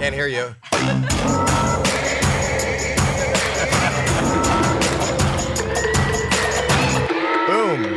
Can't hear you. Boom.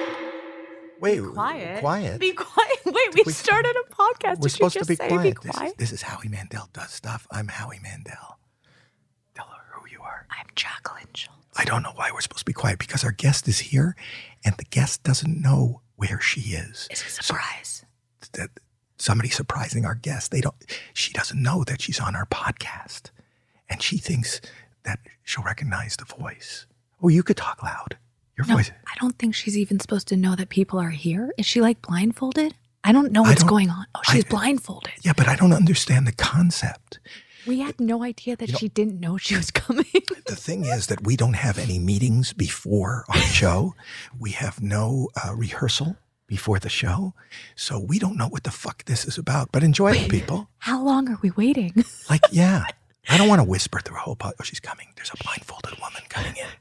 Wait, Quiet. Quiet. Be quiet. Wait, we started a podcast. We're supposed to be quiet. Be quiet? This is Howie Mandel does stuff. I'm Howie Mandel. Tell her who you are. I'm Jacqueline Schultz. I don't know why we're supposed to be quiet because our guest is here and the guest doesn't know where she is. It's a surprise. So, somebody surprising our guest. She doesn't know that she's on our podcast. And she thinks that she'll recognize the voice. Oh, you could talk loud. Your voice. I don't think she's even supposed to know that people are here. Is she like blindfolded? I don't know what's going on. Oh, she's blindfolded. Yeah, but I don't understand the concept. We had no idea that she didn't know she was coming. The thing is that we don't have any meetings before our show. We have no rehearsal before the show. So we don't know what the fuck this is about. But enjoy it, people. How long are we waiting? Like, yeah. I don't want to whisper through a whole podcast. Oh, she's coming. There's a blindfolded woman coming in.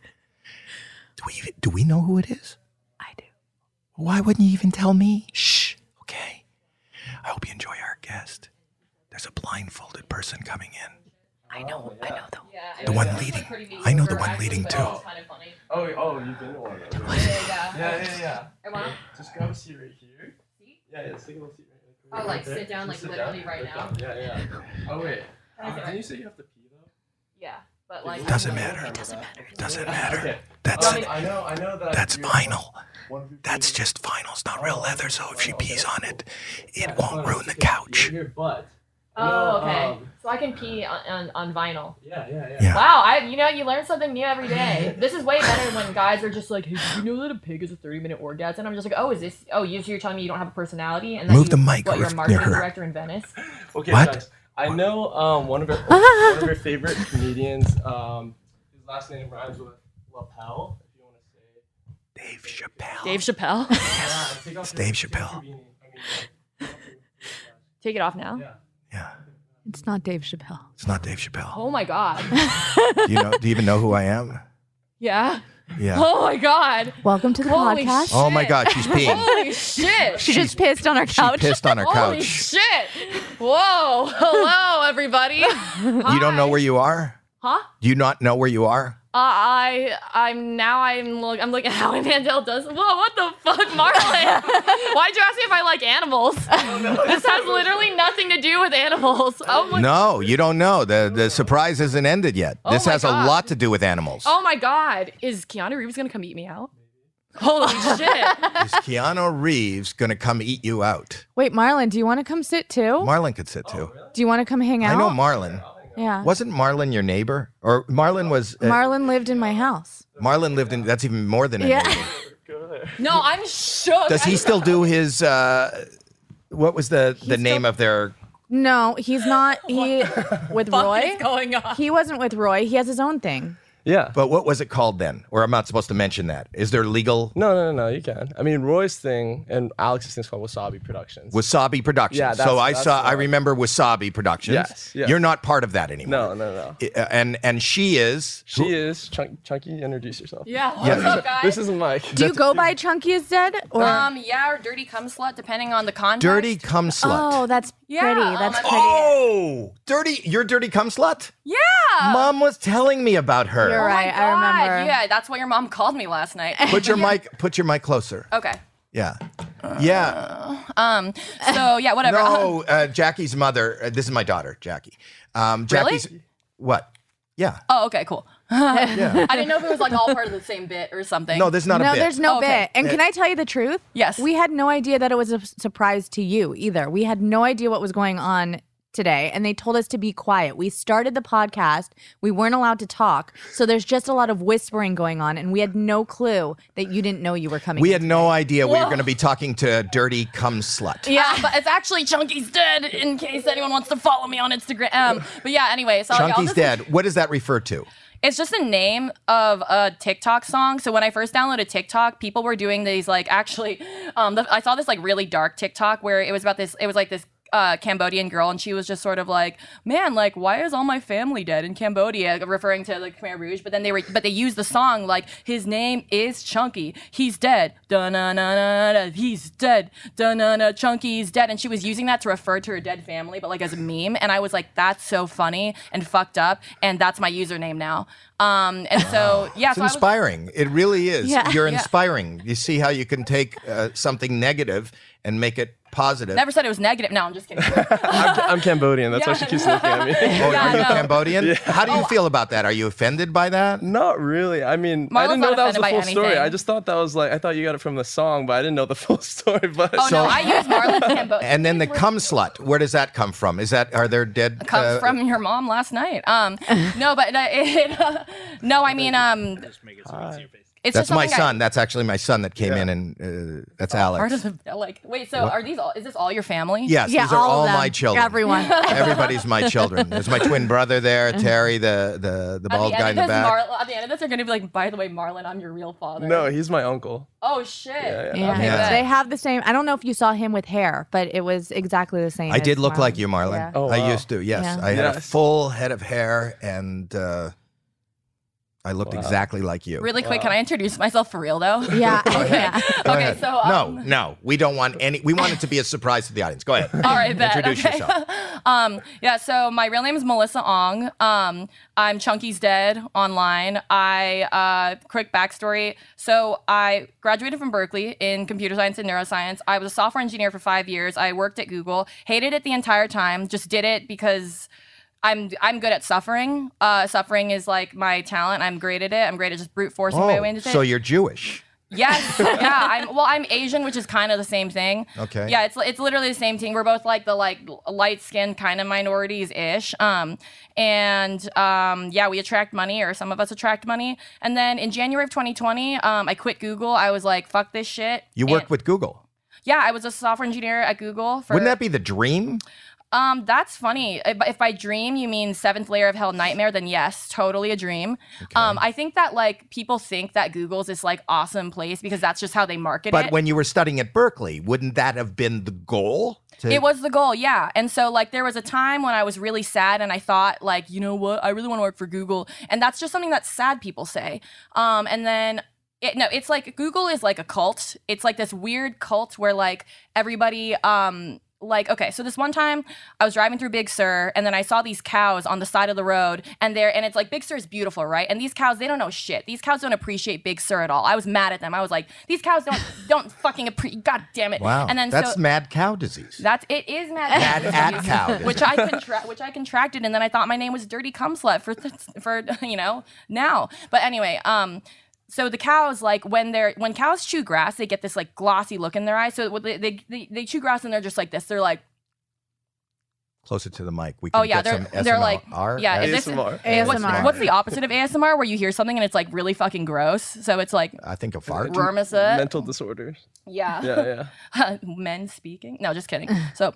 Do we know who it is? I do. Why wouldn't you even tell me? Shh. Okay. I hope you enjoy our guest. There's a blindfolded person coming in. I know though. The one leading. I know the one leading too. Oh, you've been the one. Yeah. I want Just grab a seat right here. Seat? Yeah, take a little seat right Oh, like sit down, like literally right now? Yeah. Oh, wait. Can I sit Didn't you say you have to pee, though? Yeah, but like. Doesn't matter. It doesn't matter. Doesn't matter. Okay. That's I know that. That's you're vinyl. one of your That's favorite- just vinyl. It's not real leather, so if she pees on it, it Yeah, won't no, ruin the it's okay. couch. Your butt. Oh, okay. No, So I can pee on vinyl. Yeah. Yeah. Wow, you learn something new every day. This is way better when guys are just like, hey, did you know that a pig is a 30-minute orgasm? And I'm just like, you're telling me you don't have a personality? And Move the mic What, you're a near marketing her. director in Venice? Okay, What? guys. I know one of your favorite comedians. His last name rhymes with lapel. If you want to say. Dave Chappelle. Dave Chappelle? Yeah, take off It's your- Dave take off Chappelle. your beanie. Take it off now? Yeah. Yeah. It's not Dave Chappelle. It's not Dave Chappelle. Oh my God. Do you even know who I am? Yeah. Yeah. Oh my God. Welcome to the Holy podcast. shit. Oh my God, she's peeing. Holy shit. She just pissed on our She couch. pissed on her Holy couch. shit. Whoa. Hello, everybody. You don't know where you are? Huh? Do you not know where you are? I'm looking at Howie Mandel does. Whoa, what the fuck, Marlon? Why'd you ask me if I like animals? This has literally nothing to do with animals. Oh my. No, you don't know. The surprise isn't ended yet. Oh This my has a God. lot to do with animals. Oh my God. Is Keanu Reeves gonna come eat me out? Holy shit. Is Keanu Reeves going to come eat you out? Wait, Marlon, do you want to come sit too? Marlon could sit too. Do you want to come hang out? I know Marlon. Yeah. Wasn't Marlon your neighbor? Or Marlon was... Marlon lived in my house. Marlon lived in... That's even more than a Yeah. neighbor. Go there. No, I'm shook. Does he still do his... what was the name of their... No, he's not. He with Fuck Roy. is going on? He wasn't with Roy. He has his own thing. Yeah. But what was it called then? Or I'm not supposed to mention that. Is there legal... No, you can. I mean, Roy's thing and Alex's thing's called Wasabi Productions. Wasabi Productions. Yeah, so that's I the one. remember Wasabi Productions. Yes. You're not part of that anymore. No. And she is... She is Chunky. Introduce yourself. Yeah. Yeah. What's up, guys? This is Mike. Do you go by Chunky is dead? Or Yeah, or dirty cum slut, depending on the context. Dirty cum slut. oh, that's Yeah, pretty. oh, That's my- pretty. Oh, you're dirty cum slut? Yeah. Mom was telling me about her. You're right. I remember. Yeah, that's what your mom called me last night. Put your mic closer. Okay. Yeah. Yeah. So yeah, whatever. No, Jackie's mother, this is my daughter, Jackie. Jackie's what? Yeah. Oh, okay, cool. Yeah. I didn't know if it was like all part of the same bit or something. No, there's not a No, bit. there's no Okay. bit. And can I tell you the truth? Yes. We had no idea that it was a surprise to you either. We had no idea what was going on today, and they told us to be quiet. We started the podcast. We weren't allowed to talk. So there's just a lot of whispering going on, and we had no clue that you didn't know you were coming. We in had today. no idea we were going to be talking to dirty cum slut. Yeah, but it's actually Chunky's dead. In case anyone wants to follow me on Instagram. But yeah, anyway, so y'all Chunky's just- dead. What does that refer to? It's just the name of a TikTok song. So when I first downloaded TikTok, people were doing these like actually, I saw this like really dark TikTok where it was about this. It was like this Cambodian girl, and she was just sort of like, man, like, why is all my family dead in Cambodia, referring to like Khmer Rouge. But then they used the song like, his name is Chunky, he's dead, da-na-na-na-na, he's dead, da-na-na, Chunky's dead. And she was using that to refer to her dead family, but like as a meme. And I was like, that's so funny and fucked up, and that's my username now. And so yeah, It's inspiring. It really is. Yeah. You're inspiring. You see how you can take something negative and make it positive. Never said it was negative. No, I'm just kidding. I'm Cambodian. That's why she keeps looking at me. Oh, Yeah, are you no. Cambodian? How do you feel about that? Are you offended by that? Not really. I mean, I Marlon's didn't know not that was the offended full by story. anything. I just thought that was like, I thought you got it from the song, but I didn't know the full story. But Oh no, I use Marlon Cambodian. And then the cum slut. Where does that come from? Are there dead? Comes from your mom last night. No, but no, I mean, it's That's just my something son. That's actually my son that came in, and that's Alex. Part of the like. Wait, so are these all? Is this all your family? Yes, Yeah, these are all of them. my children. Everyone. Everybody's my children. There's my twin brother there, Terry, the bald guy in the back. At the end of this, they're gonna be like, by the way, Marlon, I'm your real father. no, he's my uncle. Oh shit. Yeah. Yeah. Okay, Yeah. good. They have the same. I don't know if you saw him with hair, but it was exactly the same. I as did look Marlon. like you, Marlon. Yeah. Oh, I wow. used to. Yes, Yeah. I had a Yes. full head of hair, and I looked exactly like you. Really quick, can I introduce myself for real though? Yeah. yeah. Go Okay, ahead. so, no, we don't want any. We want it to be a surprise to the audience. Go ahead. All right, bet. Introduce Okay. yourself. Yeah, so my real name is Melissa Ong. I'm Chunky's Dead online. Quick backstory. So I graduated from Berkeley in computer science and neuroscience. I was a software engineer for 5 years. I worked at Google. Hated it the entire time. Just did it because I'm good at suffering. Suffering is like my talent. I'm great at it. I'm great at just brute forcing my way into it. So you're Jewish. Yes, yeah. I'm Asian, which is kind of the same thing. Okay. Yeah, it's literally the same thing. We're both like the light skinned kind of minorities ish. Yeah, we attract money, or some of us attract money. And then in January of 2020, I quit Google. I was like, fuck this shit. You worked with Google. Yeah, I was a software engineer at Google. Wouldn't that be the dream? That's funny. If by dream you mean seventh layer of hell nightmare, then yes, totally a dream. I think that like people think that Google's this like awesome place because that's just how they market it. But when you were studying at Berkeley, wouldn't that have been the goal? It was the goal, yeah. And so like there was a time when I was really sad and I thought like, you know what, I really want to work for Google. And that's just something that sad people say. And then it's like Google is like a cult. It's like this weird cult where like everybody like, okay, so this one time I was driving through Big Sur and then I saw these cows on the side of the road and it's like Big Sur is beautiful, right? And these cows, they don't know shit. These cows don't appreciate Big Sur at all. I was mad at them. I was like, these cows don't fucking appreciate, God damn it. Wow. And then that's mad cow disease. it is mad Mad cow disease. which I contracted, and then I thought my name was Dirty Cum Slut for now. But anyway, so the cows, like when cows chew grass, they get this like glossy look in their eyes. So they chew grass and they're just like this. They're like, Closer to the mic. We can oh yeah, get some they're SMR. like, yeah. Is this, ASMR. ASMR. what's the opposite of ASMR? Where you hear something and it's like really fucking gross. So it's like I think a fart. Wormicet. Mental disorders. Yeah. Yeah. Men speaking. No, just kidding. So.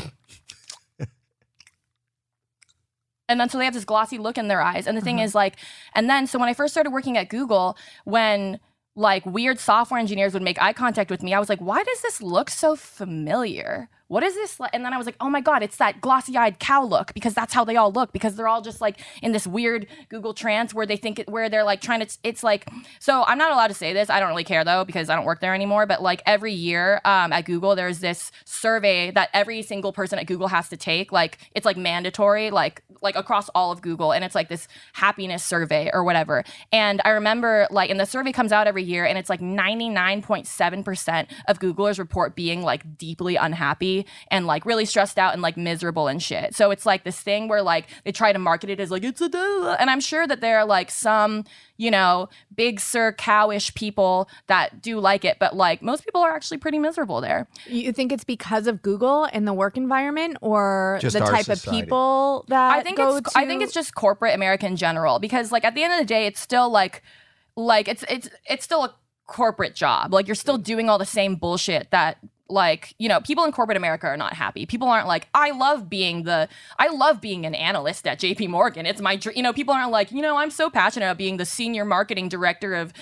And then so they have this glossy look in their eyes. And the thing is like, and then so when I first started working at Google, when like weird software engineers would make eye contact with me, I was like, why does this look so familiar? What is this? And then I was like, oh my God, it's that glossy-eyed cow look, because that's how they all look, because they're all just like in this weird Google trance where they think where they're like trying to, it's like, so I'm not allowed to say this. I don't really care though, because I don't work there anymore. But like every year at Google, there's this survey that every single person at Google has to take. Like it's like mandatory, like across all of Google. And it's like this happiness survey or whatever. And I remember like, and the survey comes out every year and it's like 99.7% of Googlers report being like deeply unhappy and like really stressed out and like miserable and shit. So it's like this thing where like they try to market it as like it's a duh. And I'm sure that there are like some, Big Sur cowish people that do like it, but like most people are actually pretty miserable there. You think it's because of Google and the work environment, or Just the our type society. of people that I think it's just corporate America in general, because like at the end of the day, it's still like it's still a corporate job. Like you're still doing all the same bullshit that like, people in corporate America are not happy. People aren't like, I love being an analyst at JP Morgan. It's my dream. People aren't like, I'm so passionate about being the senior marketing director of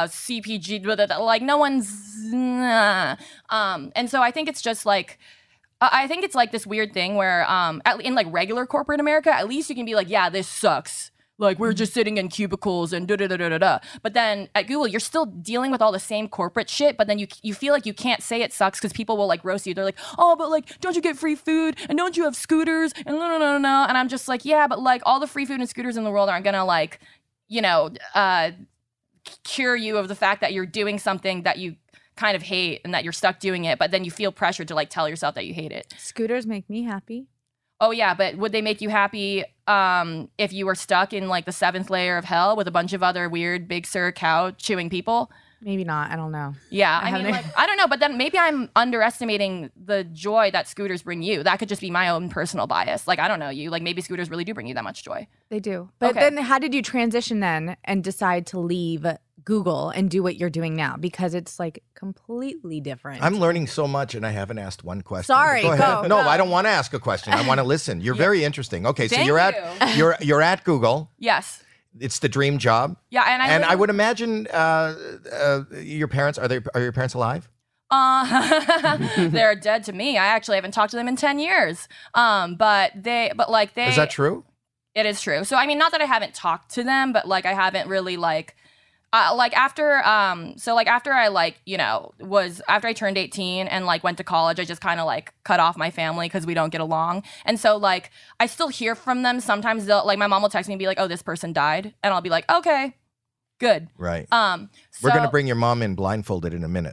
CPG. Like no one's, and so I think it's just like, I think it's like this weird thing where in like regular corporate America, at least you can be like, yeah, this sucks. Like, we're just sitting in cubicles and da-da-da-da-da-da. But then at Google, you're still dealing with all the same corporate shit, but then you feel like you can't say it sucks because people will, like, roast you. They're like, oh, but, like, don't you get free food? And don't you have scooters? And no. And I'm just like, yeah, but, like, all the free food and scooters in the world aren't gonna, like, you know, cure you of the fact that you're doing something that you kind of hate and that you're stuck doing it, but then you feel pressured to, like, tell yourself that you hate it. Scooters make me happy. Oh, yeah, but would they make you happy if you were stuck in, like, the 7th layer of hell with a bunch of other weird Big Sur cow chewing people? Maybe not. I don't know. Yeah, I mean, like, I don't know, but then maybe I'm underestimating the joy that scooters bring you. That could just be my own personal bias. Like, I don't know you. Like, maybe scooters really do bring you that much joy. They do. But then how did you transition then and decide to leave Google and do what you're doing now? Because it's like completely different. I'm learning so much and I haven't asked one question. Sorry, go ahead. go. No, I don't want to ask a question. I want to listen. You're very interesting. Okay, so Thank you're at Google. Yes. It's the dream job. Yeah, and I would imagine your parents are your parents alive? They're dead to me. I actually haven't talked to them in 10 years. But they Is that true? It is true. So I mean, not that I haven't talked to them, but like I haven't really after I like, you know, after I turned 18 and like went to college, I just kind of like cut off my family because we don't get along. And so like I still hear from them. Sometimes they'll like, my mom will text me and be like, oh, this person died. And I'll be like, okay, good. Right. We're going to bring your mom in blindfolded in a minute.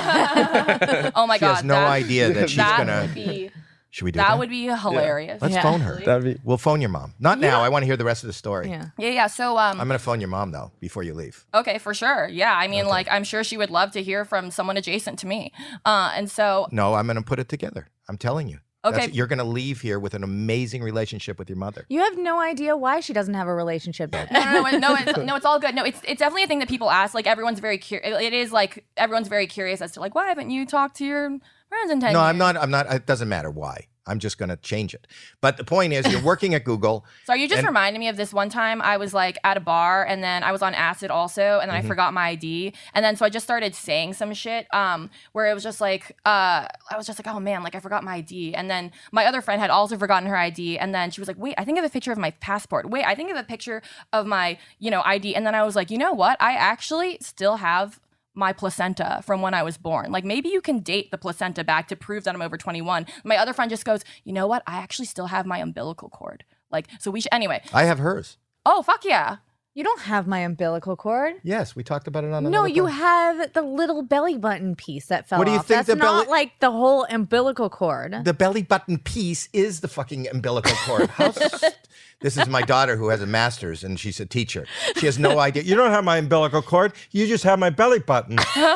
Oh my God. She has no idea that she's going to. Should we do that? That would be hilarious. Let's phone her. We'll phone your mom. Not now. I want to hear the rest of the story. Yeah. So I'm going to phone your mom though before you leave. Okay, for sure. Yeah. I mean, like, I'm sure she would love to hear from someone adjacent to me. And so. No, I'm going to put it together. I'm telling you. Okay. You're going to leave here with an amazing relationship with your mother. You have no idea why she doesn't have a relationship. No, it's all good. No, it's definitely a thing that people ask. Like, everyone's very curious. It is like everyone's very curious as to like, why haven't you talked to your friends in 10 years? No, I'm not. It doesn't matter why. I'm just going to change it. But the point is, you're working at Google. So you just reminded me of this one time. I was like at a bar and then I was on acid also. And then I forgot my ID. And then so I just started saying some shit where it was just like, I was just like, oh man, like I forgot my ID. And then my other friend had also forgotten her ID. And then she was like, wait, I think I have a picture of my passport. Wait, I think I have a picture of my, ID. And then I was like, you know what? I actually still have my placenta from when I was born. Like, maybe you can date the placenta back to prove that I'm over 21. My other friend just goes, you know what? I actually still have my umbilical cord. Like, so we should, anyway. I have hers. Oh, fuck yeah. You don't have my umbilical cord. Yes, we talked about it on No, you have the little belly button piece that fell off. What do you think? That's not like the whole umbilical cord. The belly button piece is the fucking umbilical cord. This is my daughter who has a master's and she's a teacher. She has no idea. You don't have my umbilical cord. You just have my belly button.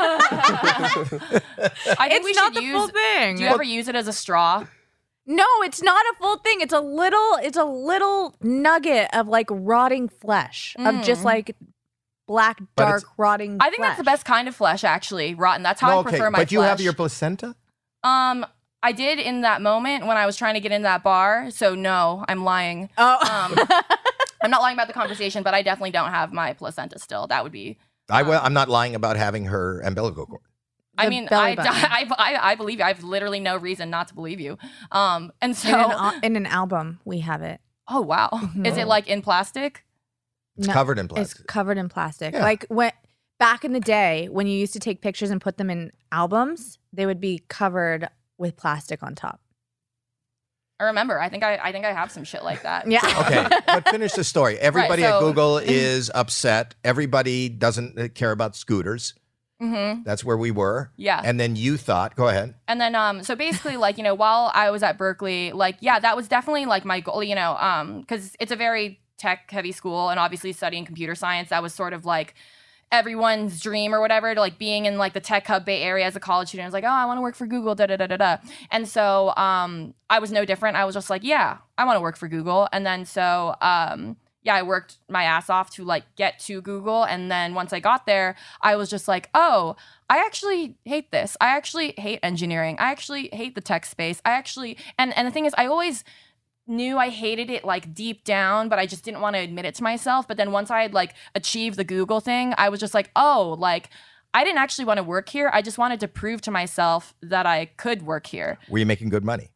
I think we not should the full thing. Do you ever use it as a straw? No, it's not a full thing. It's a little nugget of like rotting flesh of just like black, dark, rotting I think flesh. that's the best kind of flesh, actually. Rotten. That's how I prefer my flesh. But you have your placenta? I did in that moment when I was trying to get in that bar. So no, I'm lying. Oh. I'm not lying about the conversation, but I definitely don't have my placenta still. That would be. I'm not lying about having her umbilical cord. I mean, I believe you. I have literally no reason not to believe you. And so in an album, we have it. Oh wow! Is it like in plastic? It's covered in plastic. It's covered in plastic. Yeah. Like back in the day when you used to take pictures and put them in albums, they would be covered with plastic on top. I remember. I think I have some shit like that. Yeah. Okay, but finish the story. Everybody Right, at so- Google is upset. Everybody doesn't care about scooters. Mm-hmm. That's where we were. Yeah. And then you thought, go ahead. And then, so basically, like, while I was at Berkeley, like, yeah, that was definitely like my goal, because it's a very tech heavy school, and obviously studying computer science, that was sort of like everyone's dream or whatever, to like being in like the tech hub Bay Area as a college student. I was like, oh, I want to work for Google, da da da da da. And so I was no different. I was just like, yeah, I want to work for Google. And then so yeah, I worked my ass off to like get to Google. And then once I got there, I was just like, oh, I actually hate this. I actually hate engineering. I actually hate the tech space. And the thing is, I always knew I hated it like deep down, but I just didn't want to admit it to myself. But then once I had like achieved the Google thing, I was just like, oh, like I didn't actually want to work here. I just wanted to prove to myself that I could work here. Were you making good money?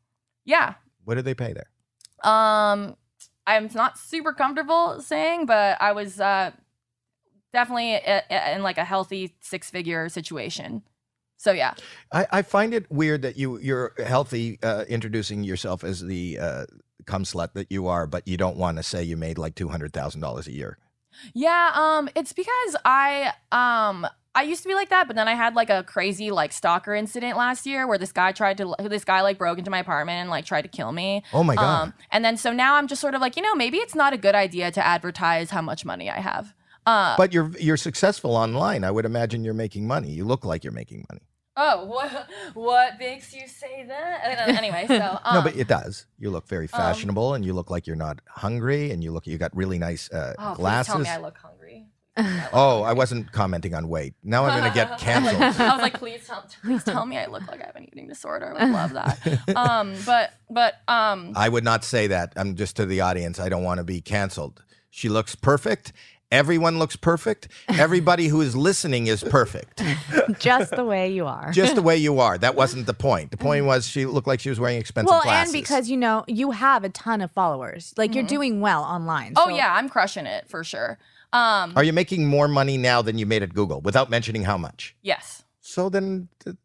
Yeah. What do they pay there? I'm not super comfortable saying, but I was definitely in like a healthy 6-figure situation. So yeah. I find it weird that you're healthy, introducing yourself as the cum slut that you are, but you don't want to say you made like $200,000 a year. Yeah, it's because I used to be like that, but then I had like a crazy like stalker incident last year where this guy like broke into my apartment and like tried to kill me. Oh my God. And then so now I'm just sort of like, maybe it's not a good idea to advertise how much money I have. But you're successful online. I would imagine you're making money. You look like you're making money. Oh, what makes you say that? Anyway, so no, but it does. You look very fashionable, and you look like you're not hungry, and you got really nice Please glasses. tell me I look hungry. I wasn't commenting on weight. Now I'm going to get canceled. I was like, please tell me I look like I have an eating disorder. I would love that. But I would not say that. I'm just to the audience. I don't want to be canceled. She looks perfect. Everyone looks perfect. Everybody who is listening is perfect. Just the way you are. Just the way you are. That wasn't the point. The point was she looked like she was wearing expensive glasses. And because, you have a ton of followers. Like, you're doing well online. Oh, so. yeah. I'm crushing it for sure. Are you making more money now than you made at Google without mentioning how much? Yes. So then...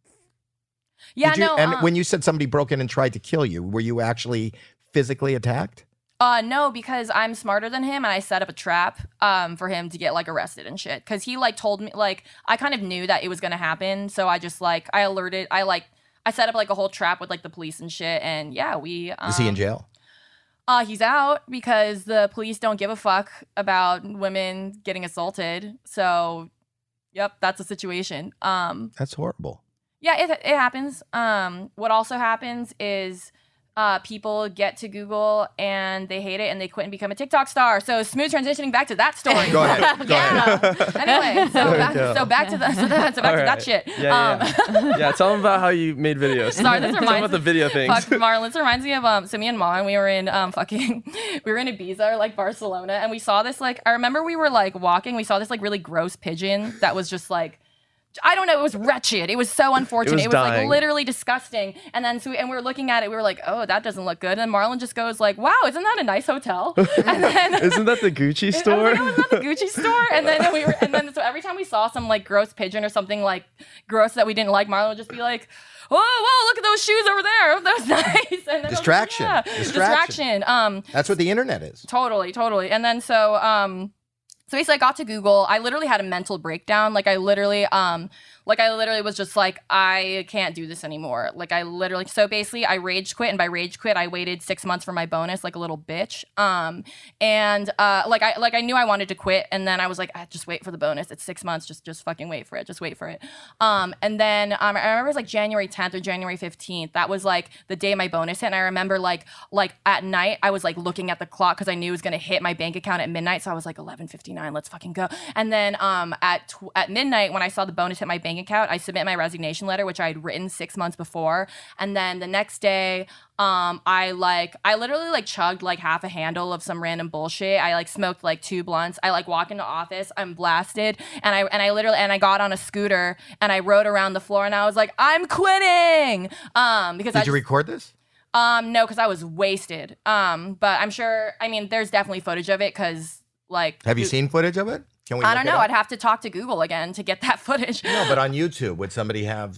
Yeah, And when you said somebody broke in and tried to kill you, were you actually physically attacked? No, because I'm smarter than him and I set up a trap for him to get like arrested and shit. Because he like told me, like, I kind of knew that it was gonna happen, so I just like I set up like a whole trap with like the police and shit, and yeah, we Is he in jail? He's out because the police don't give a fuck about women getting assaulted. So yep, that's the situation. That's horrible. Yeah, it happens. What also happens is people get to Google and they hate it and they quit and become a TikTok star. So smooth transitioning back to that story. Go ahead. Anyway, so back to that shit. Yeah, tell them about how you made videos. Sorry, this tell them reminds about the video things. Fuck, Marlon, this reminds me of so me and Mom, we were in we were in Ibiza or like Barcelona, and we saw this like I remember we were like walking, we saw this like really gross pigeon that was just like I don't know. It was wretched. It was so unfortunate. It was like literally disgusting. And then we were looking at it. We were like, "Oh, that doesn't look good." And Marlon just goes like, "Wow, isn't that a nice hotel?" And then isn't that the Gucci store? I was like, "Oh, isn't that the Gucci store?" And then so every time we saw some like gross pigeon or something like gross that we didn't like, Marlon would just be like, "Oh, whoa, look at those shoes over there. That was nice." And then distraction. Like, distraction. That's what the internet is. Totally. And then so basically I got to Google. I literally had a mental breakdown. Like I literally was just like, I can't do this anymore. So basically I rage quit, and by rage quit, I waited 6 months for my bonus like a little bitch. I knew I wanted to quit, and then I was like, just wait for the bonus. It's 6 months. Just fucking wait for it. Just wait for it. And then I remember it was like January 10th or January 15th. That was like the day my bonus hit, and I remember like at night I was like looking at the clock because I knew it was gonna hit my bank account at midnight. So I was like 11:59. Let's fucking go. And then at midnight when I saw the bonus hit my bank account, I submit my resignation letter, which I had written 6 months before. And then the next day, I literally like chugged like half a handle of some random bullshit. I like smoked like 2 blunts. I like walk into office, I'm blasted, and I got on a scooter and I rode around the floor, and I was like, I'm quitting. Because Did you record this? No, because I was wasted. But I'm sure. I mean, there's definitely footage of it because like. Have you seen footage of it? Can we? I don't know. I'd have to talk to Google again to get that footage. No, but on YouTube, would somebody have?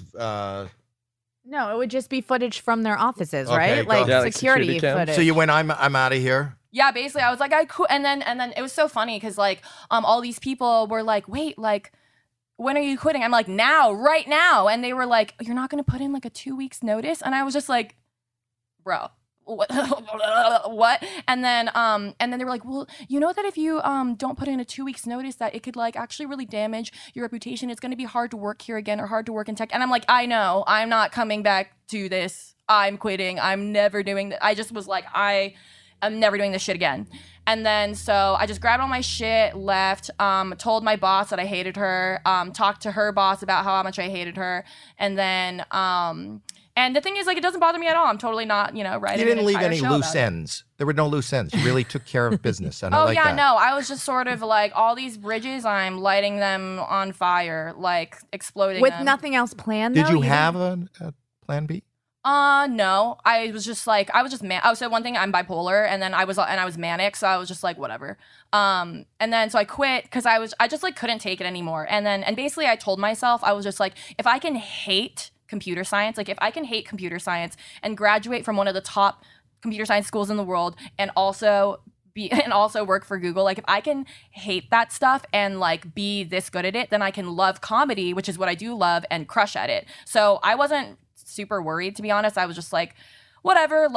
No, it would just be footage from their offices, Okay, right? go. Like Yeah, like security security cam. footage. So you went. I'm out of here. Yeah, basically, I was like, I quit, and then it was so funny because like all these people were like, wait, like. When are you quitting? I'm like, now, right now. And they were like, you're not going to put in like a 2 weeks notice? And I was just like, bro, what? And then they were like, well, you know that if you don't put in a 2 weeks notice that it could like actually really damage your reputation. It's going to be hard to work here again or hard to work in tech. And I'm like, I know, I'm not coming back to this. I'm quitting. I'm never doing that. I just was like, I'm never doing this shit again. And then so I just grabbed all my shit, left, told my boss that I hated her, talked to her boss about how much I hated her. And then, and the thing is, like, it doesn't bother me at all. I'm totally not, writing. You didn't leave any show loose about it. ends. There were no loose ends. You really took care of business. And I Oh, like yeah, that. no. I was just sort of like, all these bridges, I'm lighting them on fire, like exploding With them. nothing else planned, Did though? you have a plan B? No. I was just so one thing, I'm bipolar, and then I was manic, so I was just like, whatever. And then so I quit because I just like couldn't take it anymore. And basically I told myself, I was just like, if I can hate computer science, like if I can hate computer science and graduate from one of the top computer science schools in the world and also work for Google, like if I can hate that stuff and like be this good at it, then I can love comedy, which is what I do love, and crush at it. So I wasn't super worried, to be honest. I was just like, whatever,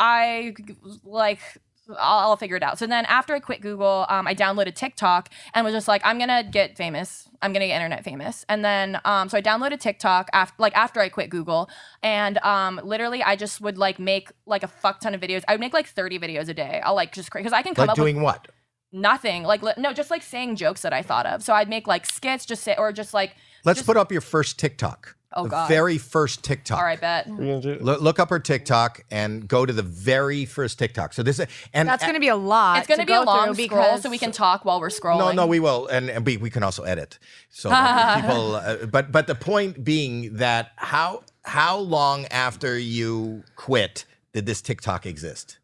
I'll figure it out. So then after I quit Google, I downloaded TikTok and was just like, I'm gonna get famous. I'm gonna get internet famous. And then so I downloaded TikTok after I quit Google, and literally I just would like make like a fuck ton of videos. I would make like 30 videos a day. I'll like just because I can come Like up doing with what? nothing. Like no, just like saying jokes that I thought of. So I'd make like skits, Let's put up your first TikTok. Oh, the God. very first TikTok. all right, bet. Look up her TikTok and go to the very first TikTok. So this is and That's going to be a lot. It's going to be a long scroll, because so we can talk while we're scrolling. No, we will, and we can also edit. So that people, but the point being that how long after you quit did this TikTok exist?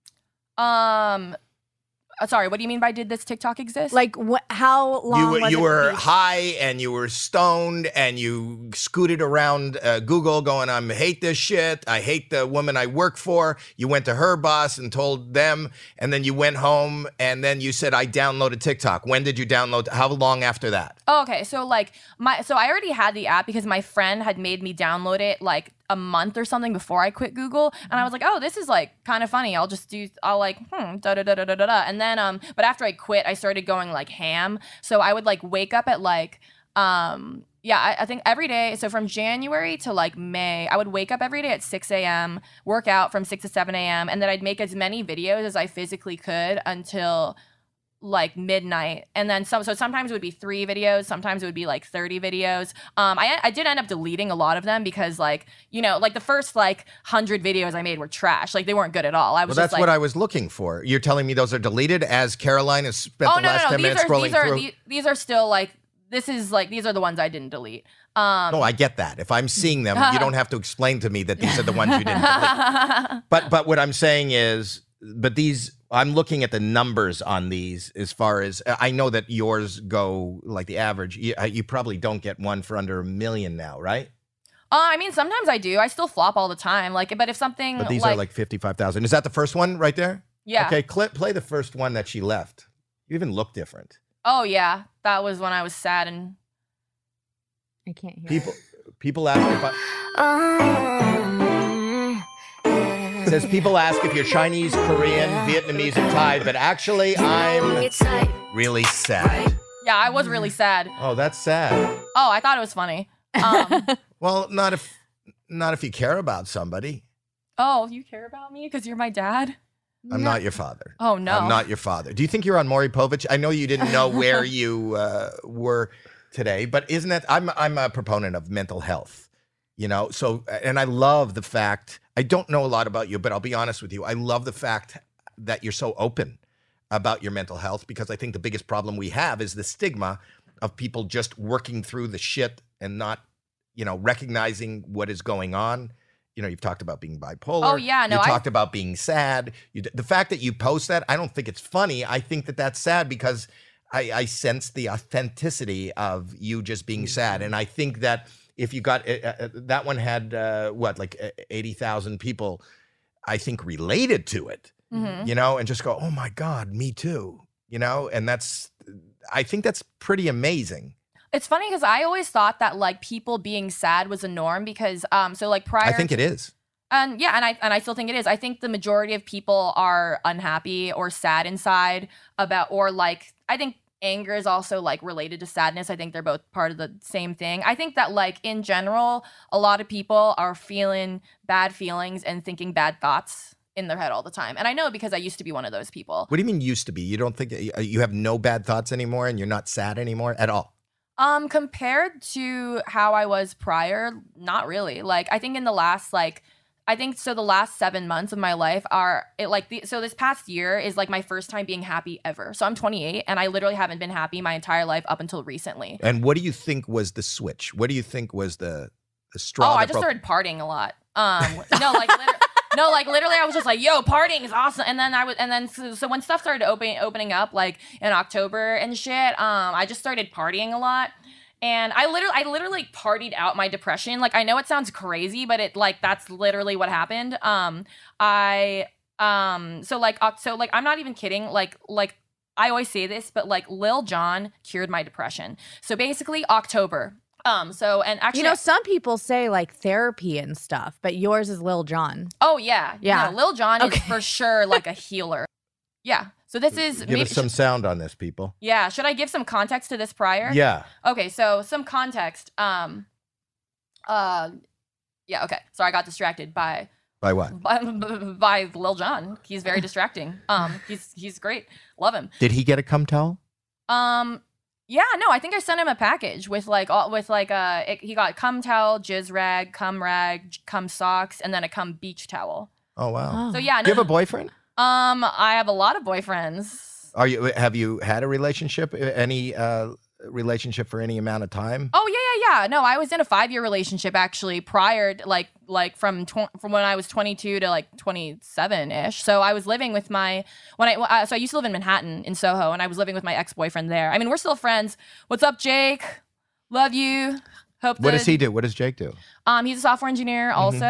Sorry, what do you mean by did this TikTok exist? Like how long was You it were be- high and you were stoned and you scooted around Google going, I hate this shit. I hate the woman I work for. You went to her boss and told them, and then you went home and then you said, I downloaded TikTok. When did you download? How long after that? Oh, okay, so like so I already had the app because my friend had made me download it like a month or something before I quit Google, and I was like, oh, this is like kind of funny. I'll like da da da da da da, and then but after I quit, I started going like ham. So I would like wake up at like I think every day. So from January to like May, I would wake up every day at 6 a.m., work out from 6 to 7 a.m., and then I'd make as many videos as I physically could until like midnight. And then so sometimes it would be 3 videos, sometimes it would be like 30 videos. I did end up deleting a lot of them because like, you know, like the first like 100 videos I made were trash. Like they weren't good at all. I was Well, that's just like, what I was looking for. You're telling me those are deleted as Caroline has spent the last 10 minutes scrolling through? These are still like, these are the ones I didn't delete. No, I get that. If I'm seeing them, you don't have to explain to me that these are the ones you didn't delete. But what I'm saying is, I'm looking at the numbers on these as far as, I know that yours go like the average. You probably don't get one for under 1 million now, right? I mean, sometimes I do. I still flop all the time. Like, but if something But these are like 55,000. Is that the first one right there? Yeah. Okay, play the first one that she left. You even look different. Oh yeah, that was when I was sad and I can't hear. People ask if It says people ask if you're Chinese, Korean, Vietnamese, or Thai, but actually I'm really sad. yeah, I was really sad. Oh, that's sad. Oh, I thought it was funny. Well, not if you care about somebody. Oh, you care about me because you're my dad? I'm not your father. Oh, no. I'm not your father. Do you think you're on Maury Povich? I know you didn't know where you were today, but isn't it? I'm a proponent of mental health, you know. So, and I love the fact. I don't know a lot about you, but I'll be honest with you. I love the fact that you're so open about your mental health, because I think the biggest problem we have is the stigma of people just working through the shit and not, you know, recognizing what is going on. You know, you've talked about being bipolar. Oh, yeah, no, You talked about being sad. The fact that you post that, I don't think it's funny. I think that that's sad because I sense the authenticity of you just being sad. And I think that if you got, that one had, like 80,000 people, I think, related to it, you know, and just go, oh my God, me too, you know? And I think that's pretty amazing. It's funny because I always thought that like people being sad was a norm because so like prior I think it is. And yeah, and I still think it is. I think the majority of people are unhappy or sad inside about, or like, I think anger is also like related to sadness. I think they're both part of the same thing. I think that like in general, a lot of people are feeling bad feelings and thinking bad thoughts in their head all the time. And I know because I used to be one of those people. What do you mean used to be? You don't think you have no bad thoughts anymore and you're not sad anymore at all? Compared to how I was prior, not really. Like I think in the last the last 7 months of my life so this past year is like my first time being happy ever. So I'm 28 and I literally haven't been happy my entire life up until recently. And what do you think was the switch? What do you think was the straw? Oh, I just started partying a lot. No, like literally, I was just like, "Yo, partying is awesome." And then so when stuff started opening up, like in October and shit, I just started partying a lot. And I literally partied out my depression. Like, I know it sounds crazy, but that's literally what happened. So I'm not even kidding. Like I always say this, but like Lil Jon cured my depression. So basically October. And actually, some people say like therapy and stuff, but yours is Lil Jon. Oh yeah. Yeah. No, Lil Jon is for sure like a healer. Yeah. So this is Give us some sound on this, people. Yeah. Should I give some context to this prior? Yeah. Okay. So some context. Yeah. Okay. Sorry, I got distracted by what? By Lil Jon. He's very distracting. He's great. Love him. Did he get a cum towel? Yeah, no, I think I sent him a package with he got cum towel, jizz rag, cum socks, and then a cum beach towel. Oh wow. So yeah, Do you have a boyfriend? I have a lot of boyfriends. Have you had a relationship? Any relationship for any amount of time? Oh yeah. No, I was in a 5-year relationship actually prior, from when I was 22 to like 27-ish. So I was living with so I used to live in Manhattan in Soho, and I was living with my ex-boyfriend there. I mean, we're still friends. What's up, Jake? Love you. What does he do? What does Jake do? He's a software engineer also.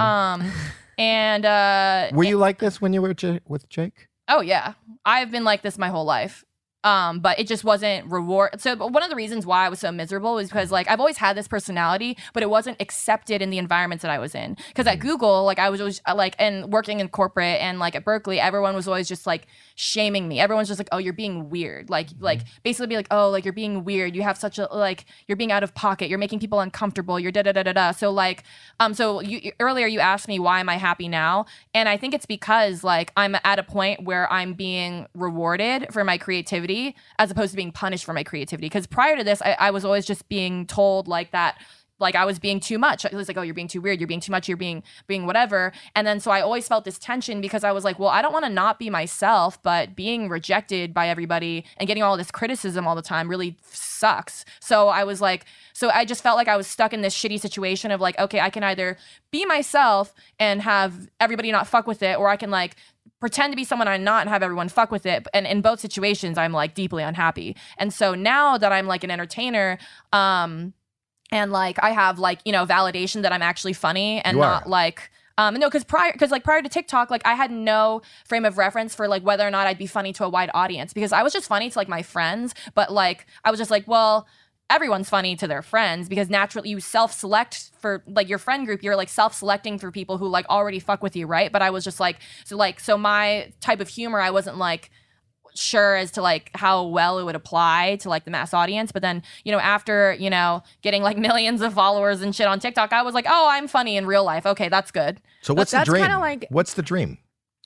And were you like this when you were with Jake? Oh yeah, I've been like this my whole life. But it just wasn't reward. So one of the reasons why I was so miserable was because like I've always had this personality, but it wasn't accepted in the environments that I was in. Because at Google, like I was always and working in corporate and like at Berkeley, everyone was always just like shaming me. Everyone's just like, "Oh, you're being weird." Like basically be like, "Oh, like you're being weird. You have such a you're being out of pocket. You're making people uncomfortable. You're da da da da da." So like so earlier you asked me why am I happy now, and I think it's because like I'm at a point where I'm being rewarded for my creativity as opposed to being punished for my creativity. Because prior to this, I was always just being told like that, like I was being too much. It was like, "Oh, you're being too weird. You're being too much. You're being whatever." And then so I always felt this tension because I was like, well, I don't want to not be myself, but being rejected by everybody and getting all this criticism all the time really sucks. So I was like, so I just felt like I was stuck in this shitty situation of like, okay, I can either be myself and have everybody not fuck with it, or I can like pretend to be someone I'm not and have everyone fuck with it. And in both situations, I'm like deeply unhappy. And so now that I'm like an entertainer, and like I have like, validation that I'm actually funny and not like, no, because prior to TikTok, like I had no frame of reference for like whether or not I'd be funny to a wide audience, because I was just funny to like my friends. But like, I was just like, well, everyone's funny to their friends, because naturally you self-select for like your friend group. You're like self-selecting for people who like already fuck with you, right? But I was just like, so my type of humor, I wasn't like sure as to like how well it would apply to like the mass audience. But then, after, getting like millions of followers and shit on TikTok, I was like, oh, I'm funny in real life. Okay, that's good. So what's the dream? What's the dream?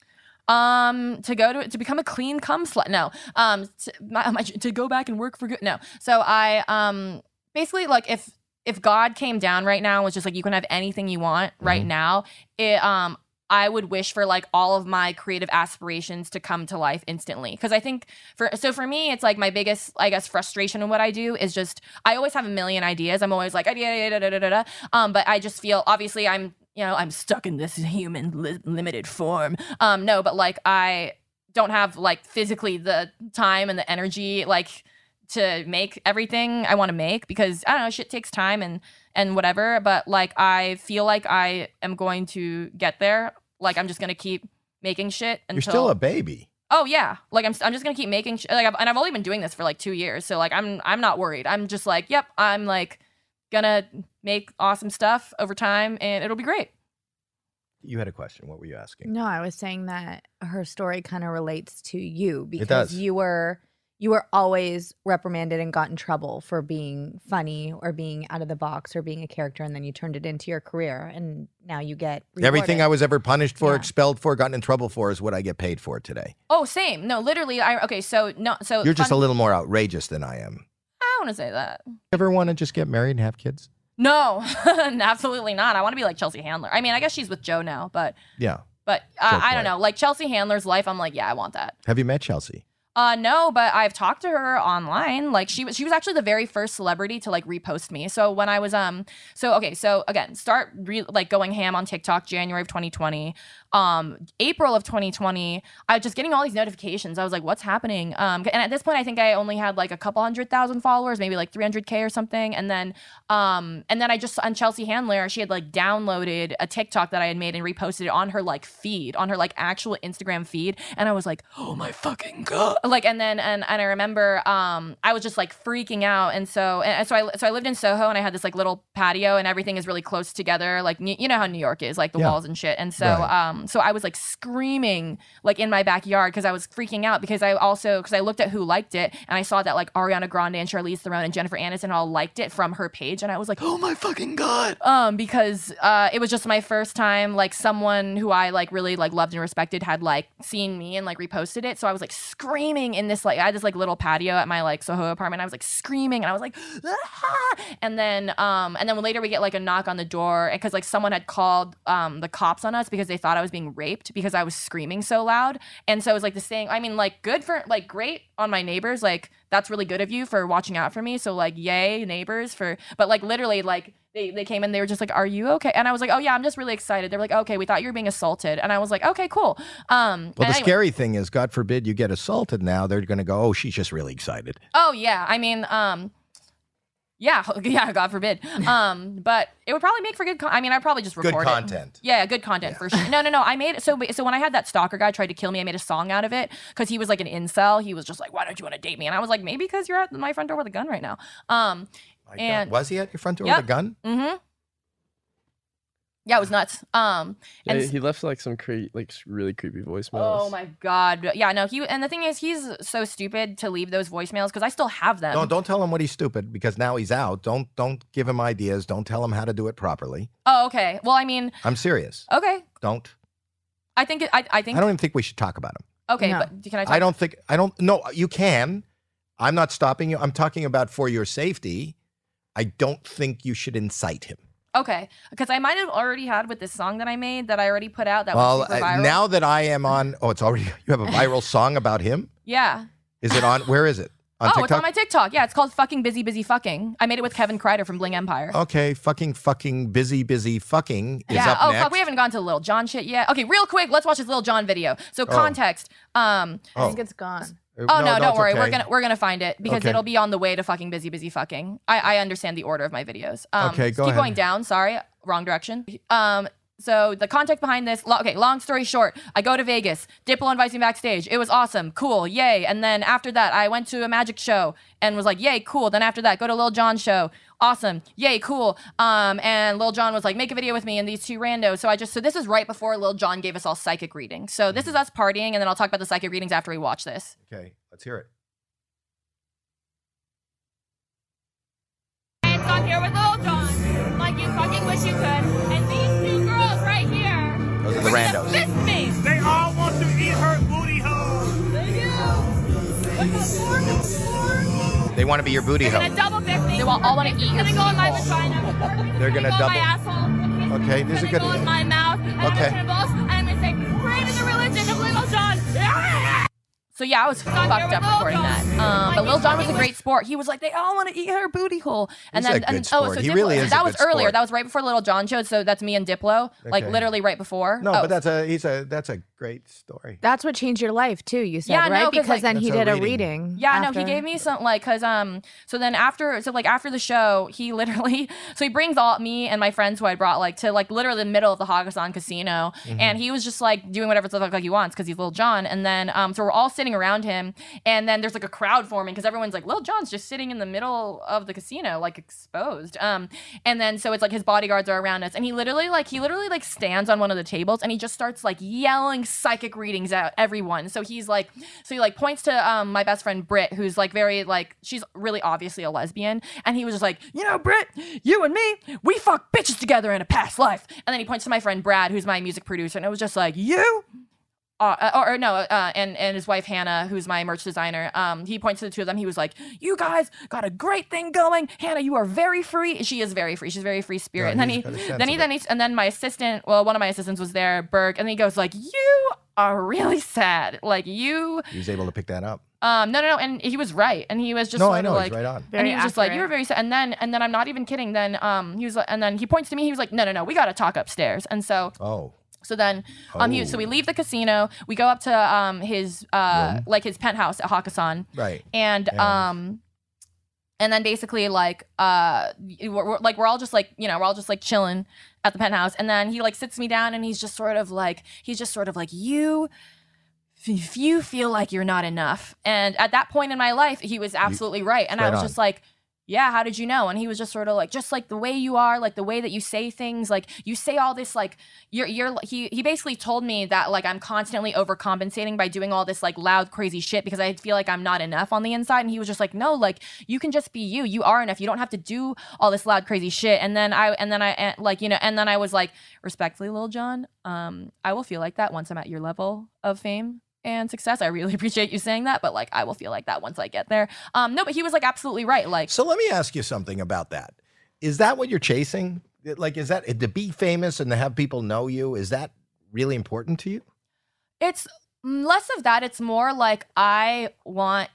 To become a clean cum slut. No. To go back and work for good. No. So I, basically like if God came down right now and was just like, you can have anything you want right now, I would wish for like all of my creative aspirations to come to life instantly. Cause I think for me, it's like my biggest, I guess, frustration in what I do is just, I always have a million ideas. I'm always like, but I just feel, obviously I'm stuck in this human limited form. No, but like I don't have like physically the time and the energy like to make everything I want to make, because I don't know, shit takes time and whatever. But like I feel like I am going to get there. Like I'm just gonna keep making shit until. You're still a baby. Oh yeah, like I'm just gonna keep making shit. Like and I've only been doing this for like 2 years, so like I'm not worried. I'm just like, yep, I'm like gonna make awesome stuff over time, and it'll be great. You had a question. What were you asking? No, I was saying that her story kind of relates to you, because it does. you were always reprimanded and got in trouble for being funny or being out of the box or being a character, and then you turned it into your career, and now you get rewarded. Everything I was ever punished for, expelled for, gotten in trouble for is what I get paid for today. Oh, same. No, literally. So you're just a little more outrageous than I am. I don't want to say that. Ever want to just get married and have kids? No, absolutely not. I want to be like Chelsea Handler. I mean, I guess she's with Joe now, but yeah. But I don't know. Like Chelsea Handler's life, I'm like, yeah, I want that. Have you met Chelsea? No, but I've talked to her online. Like she was actually the very first celebrity to like repost me. So when I was so again, like going ham on TikTok January of 2020. April of 2020, I was just getting all these notifications. I was like, what's happening? And at this point I think I only had like a couple 100,000 followers, maybe like 300K or something. And then I just on Chelsea Handler, she had like downloaded a TikTok that I had made and reposted it on her like feed, on her like actual Instagram feed. And I was like, oh my fucking God. Like, and I remember, I was just like freaking out. And so I lived in Soho and I had this like little patio and everything is really close together. Like, you know how New York is, like the walls and shit. And so, so I was like screaming like in my backyard because I was freaking out because I looked at who liked it and I saw that like Ariana Grande and Charlize Theron and Jennifer Aniston all liked it from her page. And I was like, oh my fucking God. Because it was just my first time, like someone who I like really like loved and respected had like seen me and like reposted it. So I was like screaming in this, like I had this like little patio at my like Soho apartment. I was like screaming and I was like, ah! And then later we get like a knock on the door because like someone had called the cops on us because they thought I was being raped because I was screaming so loud. And so it was like this thing, I mean, like good for like great on my neighbors, like that's really good of you for watching out for me. So like yay neighbors but like literally like they came in, they were just like, are you okay? And I was like, oh yeah, I'm just really excited. They were like, okay, we thought you were being assaulted. And I was like, okay, cool. Well, the scary thing is, God forbid you get assaulted now, they're going to go, oh, she's just really excited. Oh yeah. I mean, yeah, God forbid. But it would probably make for good. I mean, I'd probably just record good content. It. Yeah, good content for sure. No. I made it so when I had that stalker guy tried to kill me, I made a song out of it because he was like an incel. He was just like, "Why don't you want to date me?" And I was like, "Maybe because you're at my front door with a gun right now." God. Was he at your front door with a gun? Mm-hmm. Yeah, it was nuts. And he left like some really creepy voicemails. Oh my God. Yeah, no, and the thing is, he's so stupid to leave those voicemails because I still have them. No, don't tell him what he's stupid because now he's out. Don't give him ideas. Don't tell him how to do it properly. Oh, okay. Well, I mean, I'm serious. Okay. Don't. I don't even think we should talk about him. Okay, no. But can I talk? No, you can. I'm not stopping you. I'm talking about for your safety. I don't think you should incite him. Okay, because I might have already had with this song that I made that I already put out that was super viral. Now that I am on, it's already, you have a viral song about him? Yeah. Is it on, where is it? On TikTok? It's on my TikTok. Yeah, it's called Fucking Busy Busy Fucking. I made it with Kevin Kreider from Bling Empire. Okay, fucking busy fucking is up next. Fuck, we haven't gone to the Lil Jon shit yet. Okay, real quick, let's watch this Lil Jon video. So context. I think it's gone. Oh no, don't worry. Okay. We're gonna find it because it'll be on the way to Fucking Busy Busy Fucking. I understand the order of my videos. Okay, go ahead. Keep going down. Sorry, wrong direction. So the context behind this, long story short, I go to Vegas. Diplo invites me backstage. It was awesome. Cool. Yay. And then after that, I went to a magic show and was like, yay, cool. Then after that, go to Lil Jon's show. Awesome. Yay, cool. And Lil Jon was like, make a video with me and these two randos. So this is right before Lil Jon gave us all psychic readings. So this is us partying, and then I'll talk about the psychic readings after we watch this. Okay, let's hear it. And so I'm here with Lil Jon, like you fucking wish you could. And these two girls right here. Those are the randos. Me. They all want to eat her booty hole. They do. What They want to be your booty hole. They're gonna double fix me. They all want to eat your booty hole. Gonna go in my vagina. They're gonna double. My asshole. Okay, this is a good. Go in my mouth. Okay. And I'm gonna say, pray to the religion of Lil Jon. So yeah, I was fucked up recording that. But Lil Jon was a great sport. He was like, they all want to eat her booty hole. And He's then a good sport. So He Diplo, really is that a was good earlier. sport. That was right before Lil Jon showed. So that's me and Diplo, like literally right before. No, but that's a great story. That's what changed your life too, you said, Yeah, right? no, 'cause, because like- then he That's a did a reading. reading. Yeah, after. no, he gave me some cause so then after the show, he literally he brings all me and my friends who I brought to literally the middle of the Hakkasan casino, and he was just like doing whatever the fuck he wants because he's Lil Jon, and then so we're all sitting around him, and then there's like a crowd forming because everyone's like, Lil Jon's just sitting in the middle of the casino exposed, and then so it's like his bodyguards are around us, and he literally stands on one of the tables and he just starts yelling psychic readings at everyone. So he points to my best friend Britt, who's very she's really obviously a lesbian, and he was just like, Britt, you and me, we fuck bitches together in a past life. And then he points to my friend Brad, who's my music producer, and it was just like, you and his wife Hannah, who's my merch designer. He points to the two of them. He was like, "You guys got a great thing going, Hannah. You are very free. She is very free. She's a very free spirit." And then my assistant, one of my assistants was there, Berg, and he goes like, "You are really sad. Like you. He was able to pick that up. No, and he was right, and he was just No, sort I know of like, he's right on. and he was just like, you were very sad. And then I'm not even kidding. Then he was like, and then he points to me. He was like, no, we got to talk upstairs. And so. Oh. So then, so we leave the casino. We go up to his like his penthouse at Hakkasan. Right. And and then basically like we're all just like, you know, we're all just like chilling at the penthouse. And then he like sits me down and he's just sort of like you feel like you're not enough. And at that point in my life, he was absolutely right. And I was just like, yeah, how did you know? And he was just sort of like, just like the way you are, like the way that you say things, like you say all this, like he basically told me that like I'm constantly overcompensating by doing all this like loud, crazy shit because I feel like I'm not enough on the inside. And he was just like, no, like you can just be you. You are enough. You don't have to do all this loud, crazy shit. And then I was like, respectfully, Lil Jon, I will feel like that once I'm at your level of fame and success. I really appreciate you saying that, but like I will feel like that once I get there. No, but he was like absolutely right. Like, so let me ask you something about that. Is that what you're chasing? Like, is that to be famous and to have people know you? Is that really important to you? It's less of that. It's more like I want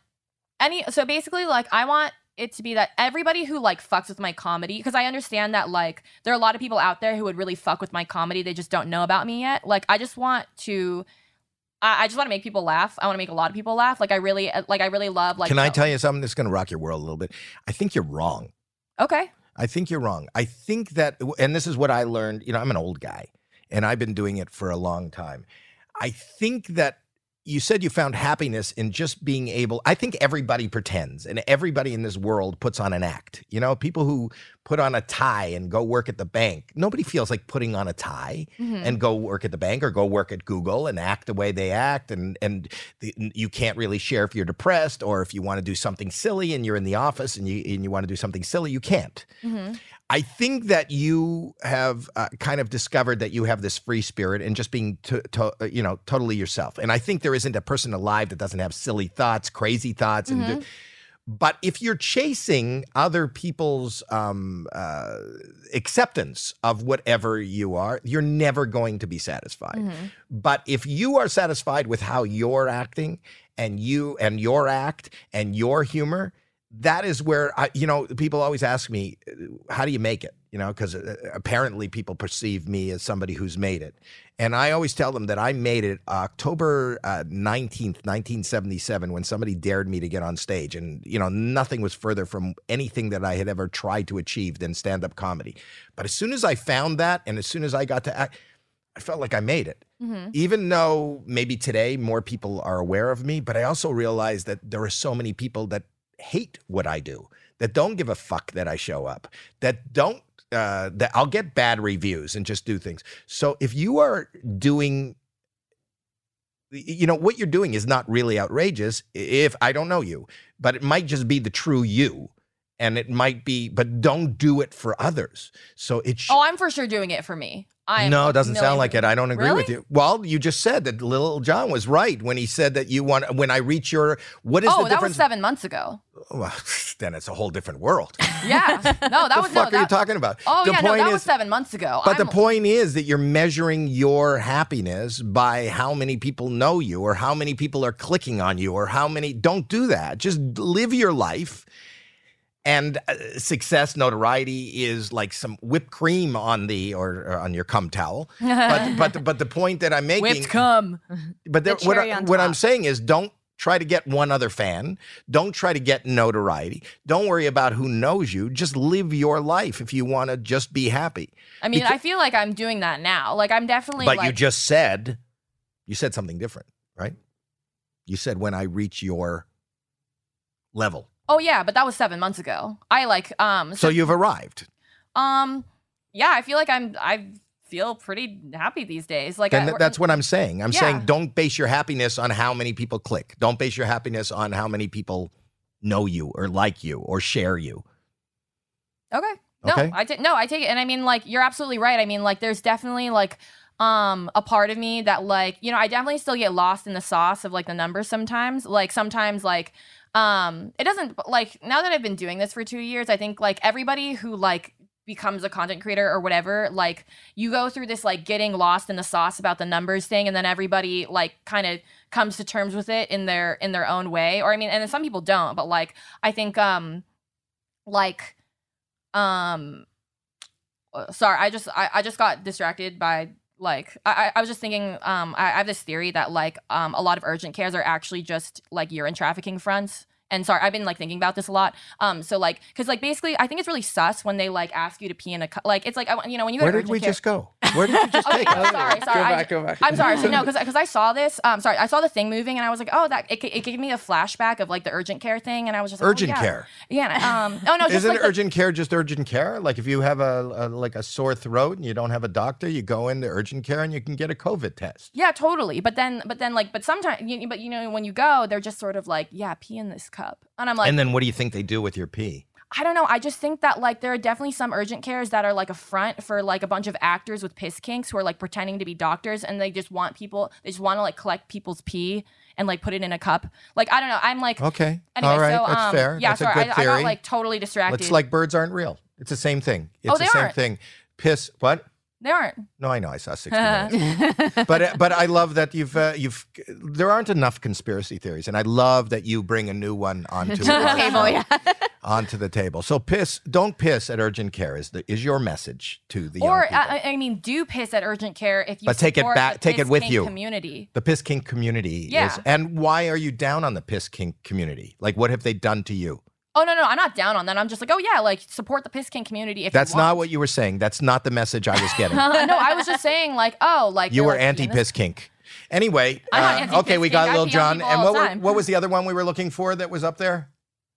it to be that everybody who like fucks with my comedy, because I understand that like there are a lot of people out there who would really fuck with my comedy. They just don't know about me yet. Like I just want to make people laugh. I want to make a lot of people laugh. Like I really love like. Can I tell you something that's going to rock your world a little bit? I think you're wrong. Okay. I think you're wrong. I think that, and this is what I learned. You know, I'm an old guy, and I've been doing it for a long time. I think that you said you found happiness in just being able. I think everybody pretends, and everybody in this world puts on an act. You know, people who put on a tie and go work at the bank. Nobody feels like putting on a tie and go work at the bank or go work at Google and act the way they act. You can't really share if you're depressed or if you want to do something silly and you're in the office and you want to do something silly, you can't. I think that you have kind of discovered that you have this free spirit and just being totally yourself. And I think there isn't a person alive that doesn't have silly thoughts, crazy thoughts, but if you're chasing other people's acceptance of whatever you are, you're never going to be satisfied. But if you are satisfied with how you're acting and your act and your humor, that is where people always ask me, how do you make it? You know, because apparently people perceive me as somebody who's made it. And I always tell them that I made it October 19th, 1977, when somebody dared me to get on stage. And, you know, nothing was further from anything that I had ever tried to achieve than stand-up comedy. But as soon as I found that and as soon as I got to act, I felt like I made it. Even though maybe today more people are aware of me, but I also realized that there are so many people that hate what I do, that don't give a fuck that I show up, that don't, that I'll get bad reviews and just do things. So if you are doing, you know, what you're doing is not really outrageous if I don't know you, but it might just be the true you. And it might be, but don't do it for others. So I'm for sure doing it for me. No, it doesn't sound like it. I don't agree with you. Well, you just said that Lil Jon was right when he said that when I reach your, what is the difference? That was 7 months ago. Well, then it's a whole different world. Yeah. No, that was What are you talking about? That was 7 months ago. But the point is that you're measuring your happiness by how many people know you or how many people are clicking on you or how many. Don't do that. Just live your life. And success, notoriety is like some whipped cream on or on your cum towel. But the point that I'm making, whipped cum. But what I'm saying is, don't try to get one other fan. Don't try to get notoriety. Don't worry about who knows you. Just live your life if you want to just be happy. I mean, I feel like I'm doing that now. Like I'm definitely. But you just said, something different, right? You said when I reach your level. Oh yeah, but that was 7 months ago. So you've arrived. Yeah, I feel like I feel pretty happy these days. Like that's what I'm saying. I'm saying don't base your happiness on how many people click. Don't base your happiness on how many people know you or like you or share you. Okay. I take it. And I mean, like, you're absolutely right. I mean, like, there's definitely like a part of me that, like, you know, I definitely still get lost in the sauce of like the numbers sometimes. Like sometimes like it doesn't, like, now that I've been doing this for 2 years, I think like everybody who like becomes a content creator or whatever, like you go through this like getting lost in the sauce about the numbers thing, and then everybody like kind of comes to terms with it in their own way. Or I mean, and then some people don't, but like I think sorry, I just got distracted by like I was just thinking I have this theory that like a lot of urgent cares are actually just like urine trafficking fronts. And sorry, I've been like thinking about this a lot. So like, because like basically, I think it's really sus when they like ask you to pee in a cup. Like it's like you know when you go Where to did urgent we care. just go? Where did you just take us? Sorry. Go back. I'm sorry. So no, because I saw this. Sorry, I saw the thing moving, and I was like, oh, that it gave me a flashback of like the urgent care thing, and I was just like, Urgent oh, yeah. care. Yeah. Oh no, just Isn't like the- urgent care just urgent care? Like if you have a like a sore throat and you don't have a doctor, you go into urgent care and you can get a COVID test. Yeah, totally. But sometimes, you know, when you go, they're just sort of like, yeah, pee in this cup, and I'm like, And then what do you think they do with your pee? I don't know. I just think that like there are definitely some urgent cares that are like a front for like a bunch of actors with piss kinks who are like pretending to be doctors, and they just want to like collect people's pee and like put it in a cup. Like I don't know. I'm like Okay. Anyway, All right. so, That's fair. Yeah, That's sorry, a good I theory. got like totally distracted. It's like birds aren't real. It's the same thing. It's Oh, the they same aren't. thing. Piss. What? they aren't. No, I know. I saw 60 Minutes. But I love that you've there aren't enough conspiracy theories, and I love that you bring a new one onto our Table, show, yeah. onto the table. So don't piss at urgent care is your message to the young Or people. I mean, do piss at urgent care if you But take it support back- the take it piss with kink you. community. The piss kink community Yeah. is, and why are you down on the piss kink community? Like, what have they done to you? Oh no, I'm not down on that. I'm just like, oh yeah, like support the piss kink community if That's you want. not what you were saying. That's not the message I was getting. No, I was just saying like, oh, like You they're, were like, being anti-piss kink. Anyway, I'm not anti-piss okay, we kink. got I Lil pee on Jon. people And all the time. what was the other one we were looking for that was up there?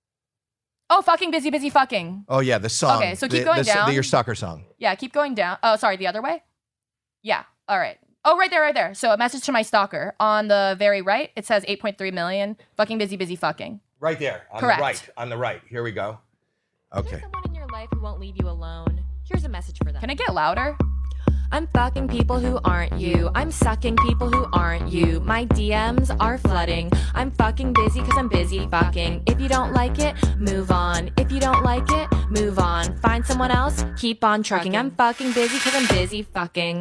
Oh, fucking busy fucking. Oh yeah, the song. Okay, so keep going down. Your stalker song. Yeah, keep going down. Oh, sorry, the other way? Yeah. All right. Oh, right there. So a message to my stalker. On the very right, it says 8.3 million. Fucking busy fucking. Right there. On Correct. the right. On the right. Here we go. Okay. There's someone in your life who won't leave you alone. Here's a message for them. Can it get louder? I'm fucking people who aren't you. I'm sucking people who aren't you. My DMs are flooding. I'm fucking busy because I'm busy fucking. If you don't like it, move on. If you don't like it, move on. Find someone else, keep on trucking. I'm fucking busy because I'm busy fucking.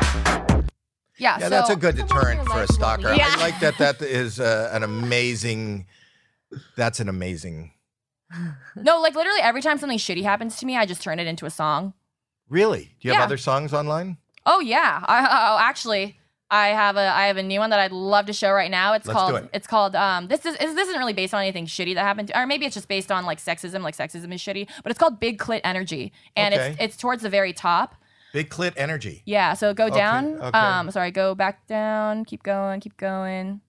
Yeah, Yeah, so that's a good someone in deterrent your for a life won't stalker. leave I you. like that. That is an amazing. That's an amazing. No, like literally every time something shitty happens to me, I just turn it into a song. Really? Do you have Yeah. other songs online? Oh yeah. Actually, I have a new one that I'd love to show right now. It's Let's called do it. It's called this isn't really based on anything shitty that happened or maybe it's just based on like sexism is shitty, but it's called Big Clit Energy and Okay. it's towards the very top. Big clit energy. Yeah, so go down. okay. Sorry, go back down. Keep going. Keep going.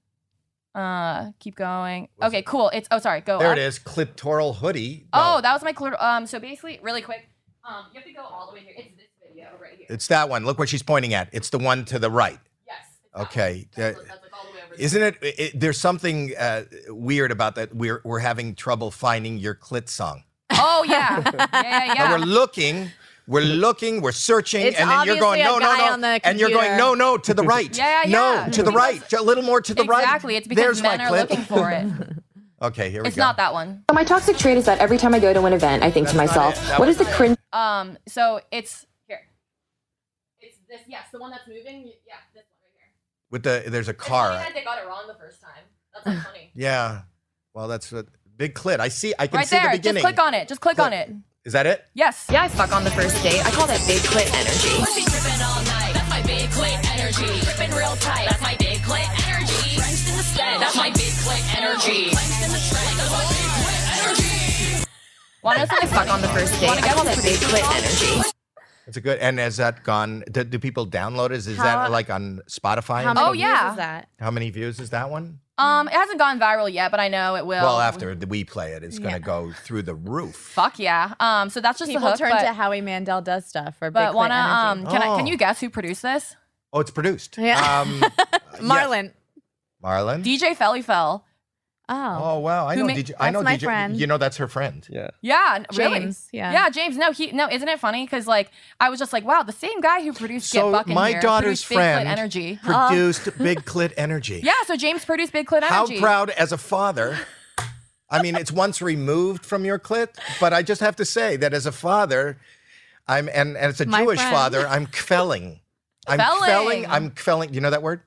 Okay, cool. It's go There up. it is. Clitoral hoodie. Oh, No, that was my so basically, really quick, you have to go all the way here. It's this video right here. it's that one. Look what she's pointing at. It's the one to the right. Yes. it's that Okay. one. That's like all the way over there. Isn't it? There's something weird about that. We're having trouble finding your clit song. Oh yeah. Yeah. Now we're looking, we're searching, It's and then you're going, obviously no, a no, guy no, on the and you're going, computer. no, to the right. Yeah. No, to the right, a little more to the right. Exactly. It's because There's men my are clit. looking for it. Okay, here we It's go. not that one. My toxic trait is that every time I go to an event, I think to That's not myself, it. That what is the wasn't cringe? So it's here. It's this. Yes, the one that's moving. Yeah, this one right here. With there's a It's funny car. that they got it wrong the first time. That's like funny. Yeah. Well, that's a big clit. I can Right see there. the beginning. Just click on it. Just click on it. Is that it? Yes. Yeah, I fuck on the first date. I call that big clit energy. Pussy dripping all night. That's my big clit energy. Dripping real tight. That's my big clit energy. Drenched in the sweat. That's my big clit energy. Clenched in the trench. That's my big clit energy. Want to I fuck on the first date. I call that big clit energy. It's a good. And has that gone? Do people download it? Is How- that like on Spotify? How and many Oh, views yeah. is that? How many views is that one? It hasn't gone viral yet, but I know it will. Well, after we play it, it's going to Yeah. go through the roof. Fuck yeah. So that's just People the hook. turn but, to Howie Mandel does stuff for but big wanna clit energy. can you guess who produced this? Oh, it's produced. Yeah. Marlon. yes. Marlon. DJ Felly Fell. Oh. Oh wow, I Who know ma- DJ. I know my DJ. friend. You know that's her friend. Yeah. Yeah, really? James. Yeah. Yeah, James. No, isn't it funny? Because like I was just like, wow, the same guy who produced So Get Buck in my here daughter's produced Big Clit friend Energy. produced Big Clit Energy. Yeah, so James produced Big Clit How Energy. proud as a father. I mean, it's once removed from your clit, but I just have to say that as a father, and as a My Jewish friend. father, I'm kfelling. I'm Kfelling. I'm kfelling. Do you know that word?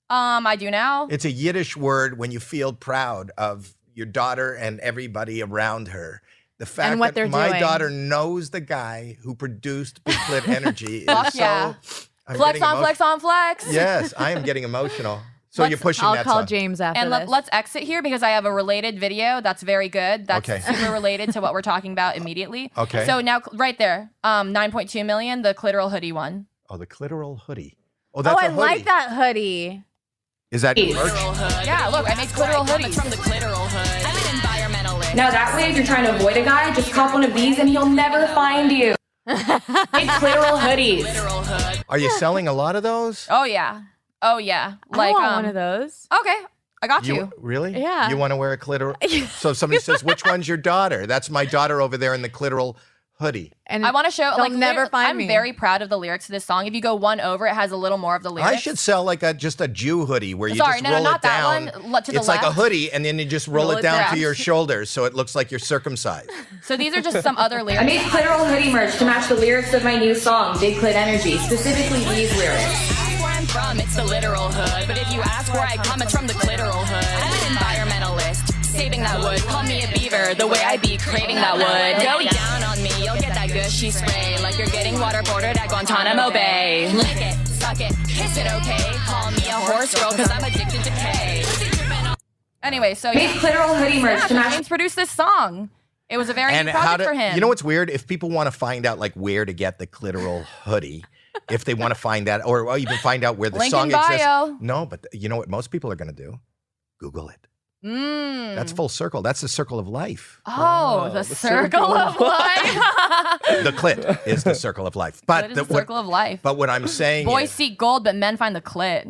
I do now. It's a Yiddish word when you feel proud of your daughter and everybody around her. The fact what that they're my doing. daughter knows the guy who produced Big Clit Energy Fuck is yeah. so. I'm Flex getting on emotional. flex on flex. Yes, I am getting emotional. So Let's- you're pushing I'll that call song. James after And this. let's exit here because I have a related video that's very good. That's Okay. super related to what we're talking about immediately. Okay. So now, right there, 9.2 million, the clitoral hoodie one. Oh, the clitoral hoodie. Oh, Oh, that's I a hoodie. like that hoodie. Is that merch? Clitoral hood. Yeah, look, I made clitoral hoodies. From the clitoral hood. I'm an environmentalist. Now that way, if you're trying to avoid a guy, just cop one of these and he'll never find you. Big clitoral hoodies. Clitoral hood. Are you selling a lot of those? Oh yeah, oh yeah. I want one of those. Okay, I got you. Really? Yeah. You want to wear a clitoral? So if somebody says, "Which one's your daughter?" That's my daughter over there in the clitoral hoodie. And I want to show. they'll Like, never find I'm me. very proud of the lyrics to this song. If you go one over, it has a little more of the lyrics. I should sell like just a Jew hoodie where you Sorry, just no, roll not it that down. one. To the It's like a left. hoodie, and then you just roll Roll it it down down. to your shoulders, so it looks like you're circumcised. So these are just some other I lyrics. made clitoral hoodie merch to match the lyrics of my new song, Big Clit Energy, specifically these lyrics. Ask where I'm from, it's the literal hood. But if you ask where I come, it's from the clitoral hood. I'm an environmentalist. Saving that wood, call me a beaver. The way I be craving that wood. Go down on me, you'll get that gushy spray. Like you're getting waterboarded at Guantanamo Bay. Lick it, suck it, kiss it, okay? Call me a horse girl, cause I'm addicted to K. Anyway, so Made clitoral hoodie merch yeah, to match. James produced this song. It was a very And new how project to? for him. You know what's weird? If people want to find out like where to get the clitoral hoodie, if they want to find that, or even find out where the Link song in exists. bio. No, but you know what most people are going to do? Google it. Mm. That's full circle. That's the circle of life. Oh, the circle of life. The clit is the circle of life. But Clit is the circle of life. But what I'm saying Boys is, seek gold, but men find the clit.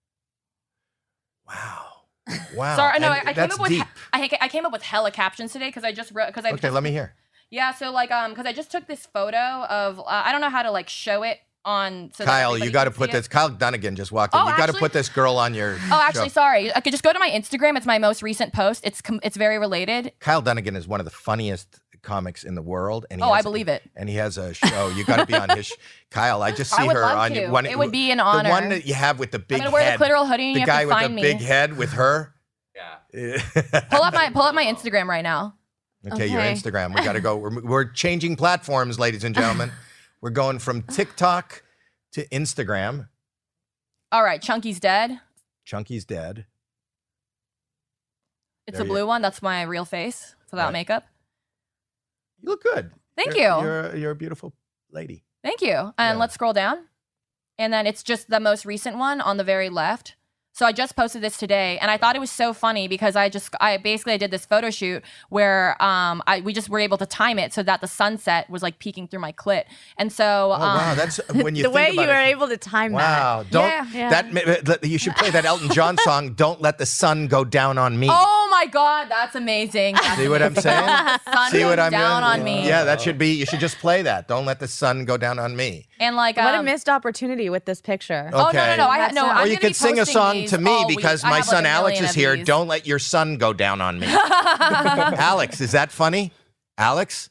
wow. Sorry, no, and I came that's up with deep. I came up with hella captions today because I just wrote because I Okay, let me hear. Yeah, so like because I just took this photo of I don't know how to like show it on. So that Kyle, everybody you got to can put see it. this. Kyle Dunnigan just walked in. Oh, You got to actually- put this girl on your. Oh, actually, show. sorry. I could just go to my Instagram. It's my most recent post. It's very related. Kyle Dunnigan is one of the funniest comics in the world, and he Oh, I has- believe it. And he has a show. You got to be on his. Kyle, I just I see would her love on to. your one. It would be an The honor. one that you have with the big gonna wear the head. clitoral hoodie and the you have guy to with find the me. big head with her. Yeah. Pull up my Instagram right now. Okay, your Okay. Instagram. We got to go. We're changing platforms, ladies and gentlemen. We're going from TikTok to Instagram. All right, Chunky's dead. Chunky's dead. It's There a you- blue one. That's my real face without Right. makeup. You look good. Thank You're a beautiful lady. Thank you. And Yeah. let's scroll down. And then it's just the most recent one on the very left. So I just posted this today, and I thought it was so funny because I did this photo shoot where we just were able to time it so that the sunset was like peeking through my clit, and so Oh wow, that's when you the think way about you were it. able to time Wow, that. don't Yeah. that you should play that Elton John song. Don't let the sun go down on me. oh my god, that's amazing. That's See what I'm amazing. saying? Don't let the sun See go what I'm down on me. Yeah, that should be. You should just play that. Don't let the sun go down on me. And like What a missed opportunity with this picture. Oh no no Okay. no! I no. Or I'm Or you gonna be could sing a posting song these to me all because week. I my have, like, son a Alex million is of here. these. Don't let your sun go down on me. Alex, is that funny? Alex?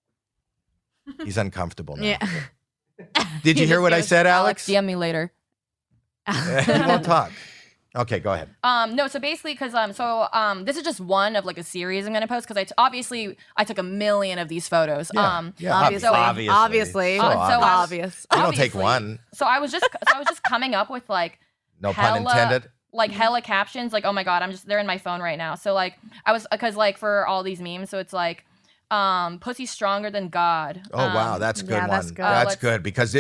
He's uncomfortable now. Yeah. Did you hear what I said, Alex? DM me later. He won't talk. Okay, go ahead. No, so basically, because this is just one of like a series I'm gonna post because obviously I took a million of these photos. Yeah, yeah, obviously. Obviously. So So obvious. obvious. You don't take obviously. one. So I was just coming up with like No pun intended. like hella captions. Like, oh my god, they're in my phone right now. So like I was because like for all these memes, so it's like pussy stronger than God. Oh wow, that's a good yeah, one. that's good. That's Let's- good because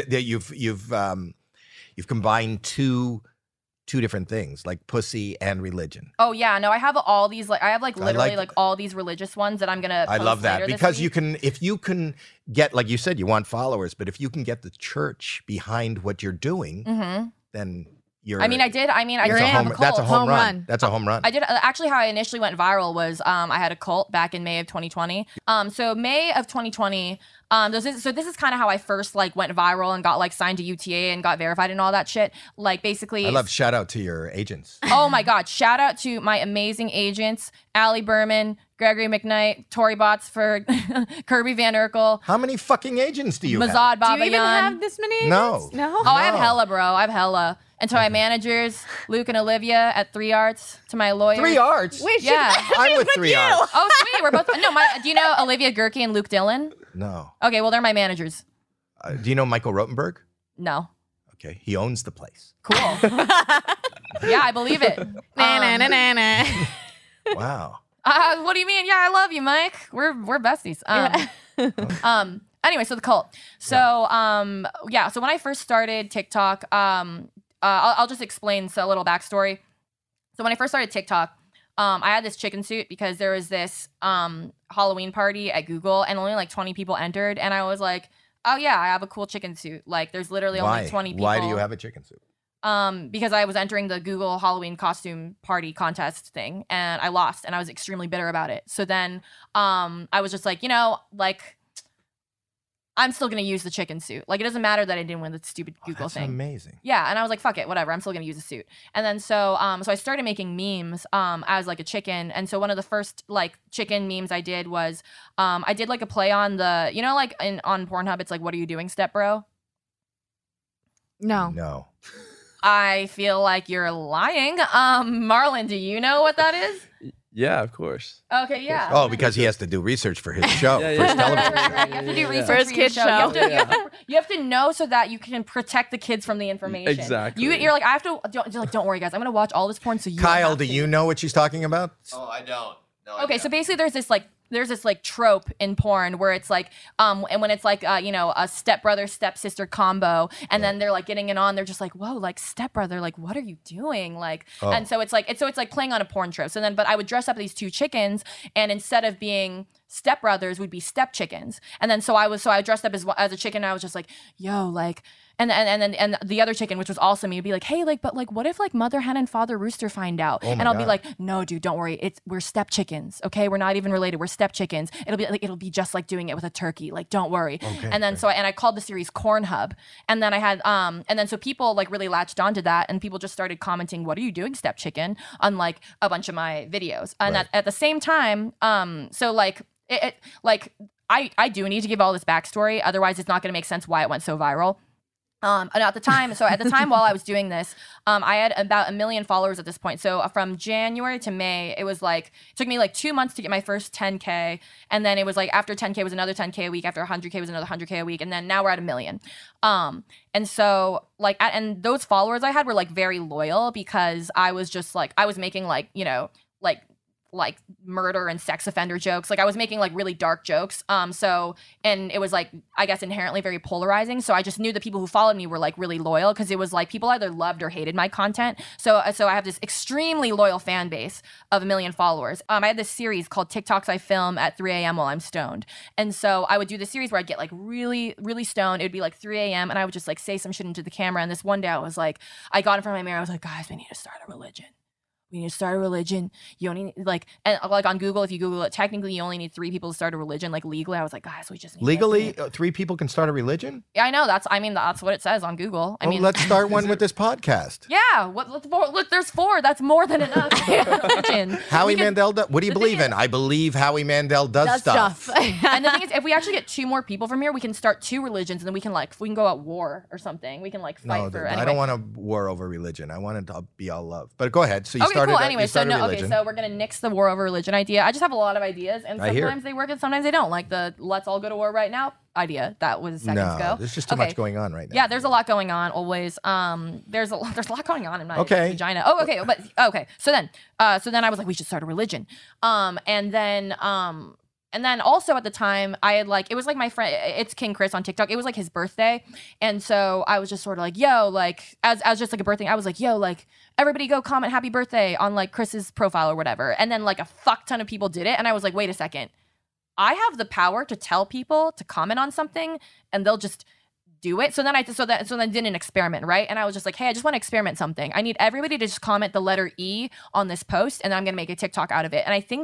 you've combined two different things like pussy and religion. Oh yeah, no, I have all these like I have like I literally like- like all these religious ones that I'm gonna. I post love that later this because week. if you can get, like you said, you want followers, but if you can get the church behind what you're doing, then you're. I did. that's did a have home. a That's a cult. home Home run. run. That's a home run. I did actually how I initially went viral was I had a cult back in May of 2020. So May of 2020. This is kind of how I first like went viral and got like signed to UTA and got verified and all that shit. Like basically, I love shout out to your agents. oh my god! Shout out to my amazing agents, Allie Berman, Gregory McKnight, Tory Bots for Kirby Van Urkel, How many fucking agents do you have? Mazad Do you even Babayan. have this many No. agents? No. Oh, I have hella, bro. I have hella. And to my managers, Luke and Olivia at 3 Arts. To my lawyers. 3 Arts? Wait, Yeah. I'm with 3 Arts. Oh, sweet. We're both. No, do you know Olivia Gerke and Luke Dillon? No. Okay, well, they're my managers. Do you know Michael Rotenberg? No. Okay, he owns the place. Cool. Yeah, I believe it. Wow. What do you mean? Yeah, I love you, Mike. We're besties. Anyway, so the cult. So so when I first started TikTok, I'll just explain a little backstory. So when I first started TikTok, I had this chicken suit because there was this Halloween party at Google and only like 20 people entered, and I was like, oh yeah, I have a cool chicken suit. Like there's literally only 20 people. Why do you have a chicken suit? Because I was entering the Google Halloween costume party contest thing and I lost and I was extremely bitter about it. So then I was just like, I'm still going to use the chicken suit. Like, it doesn't matter that I didn't win the stupid Google That's thing. amazing. Yeah, and I was like, fuck it, whatever. I'm still going to use the suit. And then so I started making memes as like a chicken. And so one of the first like chicken memes I did was I did like a play on the, like on Pornhub, it's like, what are you doing, step bro? No. I feel like you're lying. Marlon, do you know what that is? Yeah, of course. Okay, yeah. Oh, because he has to do research for his show, Yeah, for his yeah. television show. Right. You have to do research For his for your kid show. You have to know so that you can protect the kids from the information. Exactly. You're like, I have to. Don't worry, guys. I'm gonna watch all this porn. So you. Kyle, don't do have to. you know what she's talking about? Oh, I don't. No Okay, idea. so basically, there's this trope in porn where it's like and when it's like a stepbrother stepsister combo, and then they're like getting it on, they're just like, whoa, like stepbrother, like what are you doing, like and so it's like playing on a porn trope. So then but I would dress up these two chickens, and instead of being stepbrothers, we'd be step chickens. And then so I dressed up as a chicken, and I was just like, yo, like and the other chicken, which was also me, would be like, hey, like, but like, what if like Mother Hen and Father Rooster find out? Oh my and I'll be God. like, no, dude, don't worry. We're step chickens, okay? We're not even related. We're step chickens. It'll be just like doing it with a turkey. Like, don't worry. Okay, and then I called the series Corn Hub. And then I had and then so people like really latched onto that, and people just started commenting, what are you doing, step chicken, on like a bunch of my videos. And Right. at the same time, so like I do need to give all this backstory, otherwise it's not going to make sense why it went so viral. And at the time while I was doing this, I had about 1 million followers at this point. So from January to May, it was like, it took me like 2 months to get my first 10K. And then it was like after 10K was another 10K a week. After 100K was another 100K a week. And then now we're at 1 million. And so like, and those followers I had were like very loyal because I was just like, I was making like, like murder and sex offender jokes. Like I was making like really dark jokes. And it was like, I guess inherently very polarizing. So I just knew the people who followed me were like really loyal because it was like people either loved or hated my content. So I have this extremely loyal fan base of 1 million followers. I had this series called TikToks I film at 3 a.m. while I'm stoned. And so I would do this series where I'd get like really, really stoned. It'd be like 3 a.m. and I would just like say some shit into the camera. And this one day I was like, I got in front of my mirror. I was like, guys, we need to start a religion. We need to start a religion. You only need, like on Google, if you Google it, technically you only need 3 people to start a religion. Like legally, I was like, guys, we just need Legally, 3 people can start a religion? Yeah, I know. That's what it says on Google. I mean, let's start one with this podcast. Yeah. Look, there's 4. That's more than enough. Religion. Howie Mandel, what do you believe in? I believe Howie Mandel does stuff. And the thing is, if we actually get 2 more people from here, we can start 2 religions, and then we can go at war or something. We can like fight for. Anyway. I don't want a war over religion. I want it to be all love. But go ahead. So you okay, started. Cool. You Anyway, started so religion. so we're gonna nix the war over religion idea. I just have a lot of ideas, and I hear. sometimes they work and sometimes they don't. Like the "let's all go to war right now" idea that was seconds ago. There's just too much going on right now. Yeah, there's a lot going on always. There's a lot going on in my vagina. Oh, okay, but okay. So then I was like, we should start a religion. And then also at the time, I had like, it was like my friend, it's King Chris on TikTok. It was like his birthday. And so I was just sort of like, yo, like, as just like a birthday, I was like, yo, like, everybody go comment happy birthday on like Chris's profile or whatever. And then like a fuck ton of people did it. And I was like, wait a second. I have the power to tell people to comment on something and they'll just do it. So then I did an experiment, right? And I was just like, hey, I just want to experiment something. I need everybody to just comment the letter E on this post, and then I'm gonna make a TikTok out of it. And I think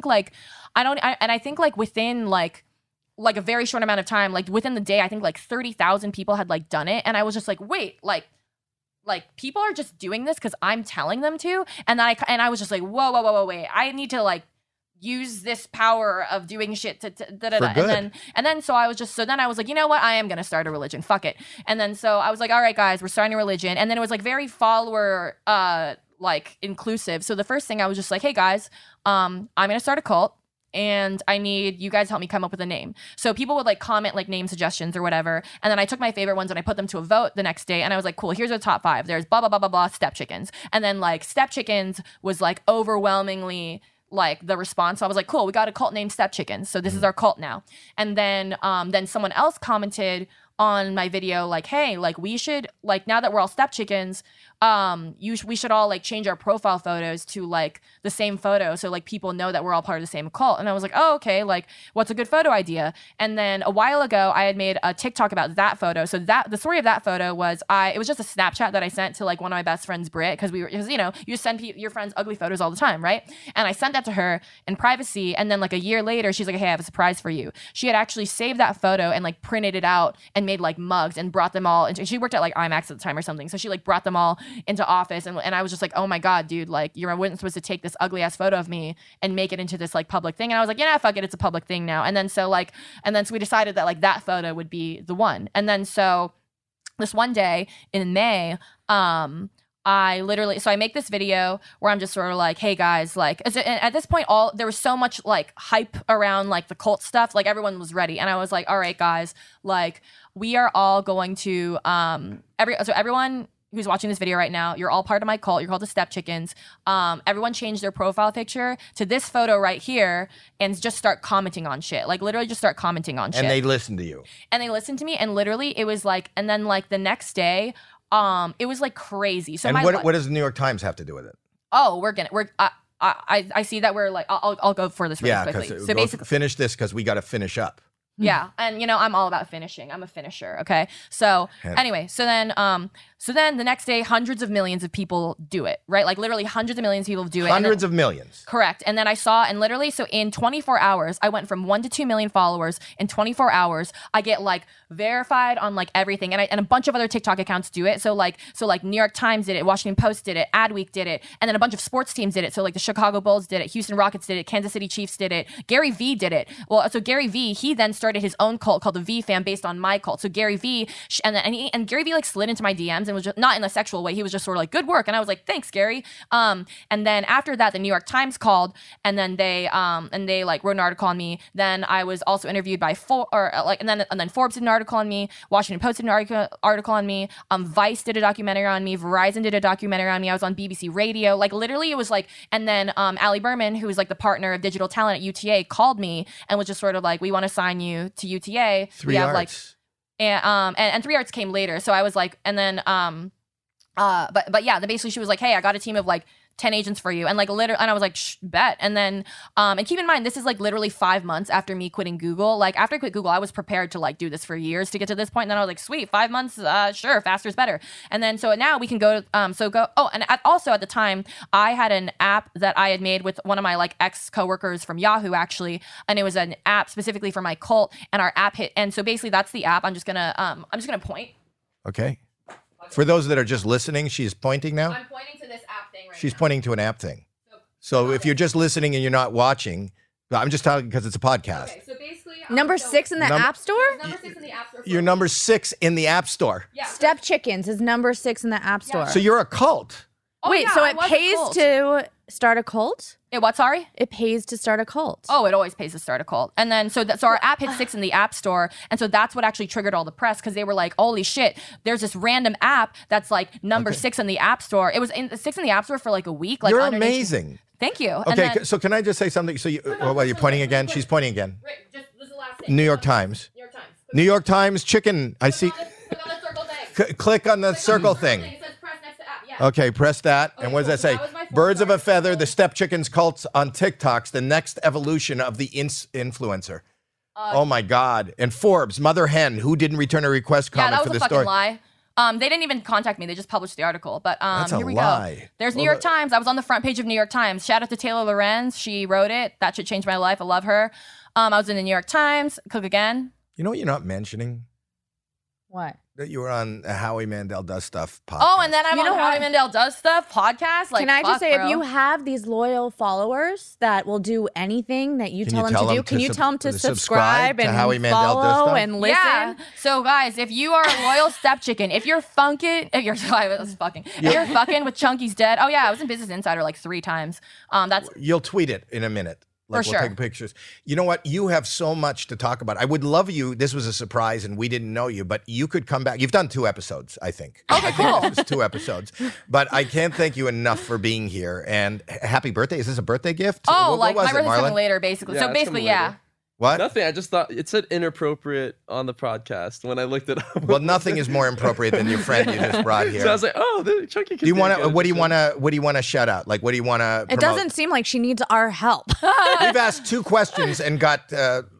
within like a very short amount of time, like within the day, I think like 30,000 people had like done it, and I was just like, wait, like people are just doing this because I'm telling them to, and I was just like, whoa, wait, I need to like use this power of doing shit to da-da-da. For good. And then so I was like, you know what? I am going to start a religion. Fuck it. And then so I was like, all right, guys, we're starting a religion. And then it was like very follower like inclusive. So the first thing I was just like, hey guys, I'm going to start a cult. And I need you guys to help me come up with a name. So people would like comment like name suggestions or whatever. And then I took my favorite ones and I put them to a vote the next day. And I was like, cool, here's the top 5. There's blah, blah, blah, blah, blah, Step Chickens. And then like Step Chickens was like overwhelmingly like the response. So I was like, cool, we got a cult named Step Chickens. So this is our cult now. And then someone else commented on my video like, hey, like we should, like now that we're all Step Chickens, we should all like change our profile photos to like the same photo so like people know that we're all part of the same cult. And I was like, oh, okay, like what's a good photo idea? And then a while ago I had made a TikTok about that photo. So that the story of that photo was it was just a Snapchat that I sent to like one of my best friends, Britt, because you know, you send your friends ugly photos all the time, right? And I sent that to her in privacy, and then like a year later she's like, hey, I have a surprise for you. She had actually saved that photo and like printed it out and made like mugs and brought them all into, she worked at like IMAX at the time or something, so she like brought them all into office, and I was just like, oh my god, dude, like you weren't supposed to take this ugly ass photo of me and make it into this like public thing. And I was like, yeah, fuck it, it's a public thing now. And then so we decided that like that photo would be the one. And then so this one day in May, I make this video where I'm just sort of like, hey guys, like at this point there was so much like hype around like the cult stuff, like everyone was ready. And I was like, all right guys, like we are all going to everyone who's watching this video right now, you're all part of my cult. You're called the Step Chickens. Everyone changed their profile picture to this photo right here and just start commenting on shit. Like literally just start commenting on shit. And they listened to you. And they listened to me, and literally it was like, and then like the next day, it was like crazy. So and what does the New York Times have to do with it? Oh, I see that we're like, I'll go for this really quickly. So basically, finish this because we got to finish up. Yeah, and you know I'm all about finishing. I'm a finisher. Okay, so anyway, so then the next day, hundreds of millions of people do it, right? Like literally hundreds of millions of people do it. Hundreds of millions. Correct. And then I saw, and literally, so in 24 hours, I went from 1 to 2 million followers. In 24 hours, I get like verified on like everything, and a bunch of other TikTok accounts do it. So like New York Times did it, Washington Post did it, Adweek did it, and then a bunch of sports teams did it. So like the Chicago Bulls did it, Houston Rockets did it, Kansas City Chiefs did it, Gary Vee did it. Well, so Gary Vee, he then started his own cult called the V Fam based on my cult. So Gary Vee, and Gary Vee like slid into my DMs and was just not in a sexual way. He was just sort of like, good work. And I was like, thanks, Gary. And then after that, the New York Times called, and then they like wrote an article on me. Then I was also interviewed by and then Forbes did an article on me. Washington Post did an article on me. Vice did a documentary on me. Verizon did a documentary on me. I was on BBC Radio. Like literally, it was like, and then Ali Berman, who was like the partner of digital talent at UTA, called me and was just sort of like, we want to sign you to UTA. 3 Arts. And 3 Arts came later. So I was like, and then but yeah, then basically she was like, hey, I got a team of like 10 agents for you. And like literally, and I was like, bet. And then, and keep in mind, this is like literally 5 months after me quitting Google. Like after I quit Google, I was prepared to like do this for years to get to this point. And then I was like, sweet, 5 months, sure, faster is better. And then, so now we can go, also at the time, I had an app that I had made with one of my like ex-coworkers from Yahoo actually. And it was an app specifically for my cult, and our app hit. And so basically that's the app. I'm just gonna point. Okay. For those that are just listening, she's pointing now. I'm pointing to this app thing right She's now. pointing to an app thing. So if you're just listening and you're not watching, I'm just talking because it's a podcast. Okay, so basically, Number 6 in the App Store? Number 6 in the App Store. You're number 6 in the App Store. Yeah. Step Chickens is number 6 in the App Store. So you're a cult. Oh, Wait, yeah, so I it was a pays cult. to start a cult? What, sorry? It pays to start a cult. Oh, it always pays to start a cult. And then, so our app hit 6 in the App Store. And so that's what actually triggered all the press, because they were like, holy shit, there's this random app that's like number 6 in the App Store. It was 6 in the App Store for like a week. Like You're underneath. amazing. Thank you. Okay, And then, so can I just say something? So you're pointing again? She's pointing again. Right, just, this is the last thing. New York Times. New York Times. New York Times chicken. I see. Click on the circle thing. Click on the circle thing. It says press next to app. Yeah. Okay, press that. And what does that say? that was my Birds of a fourth feather, the Step Chickens cults on TikToks, the next evolution of the influencer. Oh my God. And Forbes, Mother Hen, who didn't return a request Yeah, comment that was for a the fucking story. lie. They didn't even contact me. They just published the article. But That's a here we lie. go. There's New York Times. I was on the front page of New York Times. Shout out to Taylor Lorenz. She wrote it. That should change my life. I love her. I was in the New York Times. Click again. You know what you're not mentioning? What? that you were on Howie Mandel Does Stuff podcast. Oh, and then I'm You know on Howie what? Mandel Does Stuff podcast. Like, Can I just fuck, say, bro. if you have these loyal followers that will do anything that you Can tell you them tell to do, them can to you tell them to subscribe subscribe to and Howie Mandel Does follow Stuff? and listen? Yeah. So guys, if you are a loyal step chicken, if you're fucking with Chunky's Dead. Oh yeah, I was in Business Insider like 3 times. That's You'll tweet it in a minute. Like, For we'll sure. take pictures. You know what? You have so much to talk about. I would love you. This was a surprise, and we didn't know you, but you could come back. You've done 2 episodes, I think. Okay, cool. This was 2 episodes. But I can't thank you enough for being here. And happy birthday. Is this a birthday gift? oh, What like was my it, birthday's Marlon? coming later, basically. Yeah, So it's basically, coming yeah. later. What? Nothing. I just thought it said inappropriate on the podcast when I looked it up. Well, nothing is more appropriate than your friend you just brought here. So I was like, oh, Chunky. do you want to? What do you want to? What do you want to shout out? Like, what do you want to? It doesn't seem like she needs our help. We've asked 2 questions and got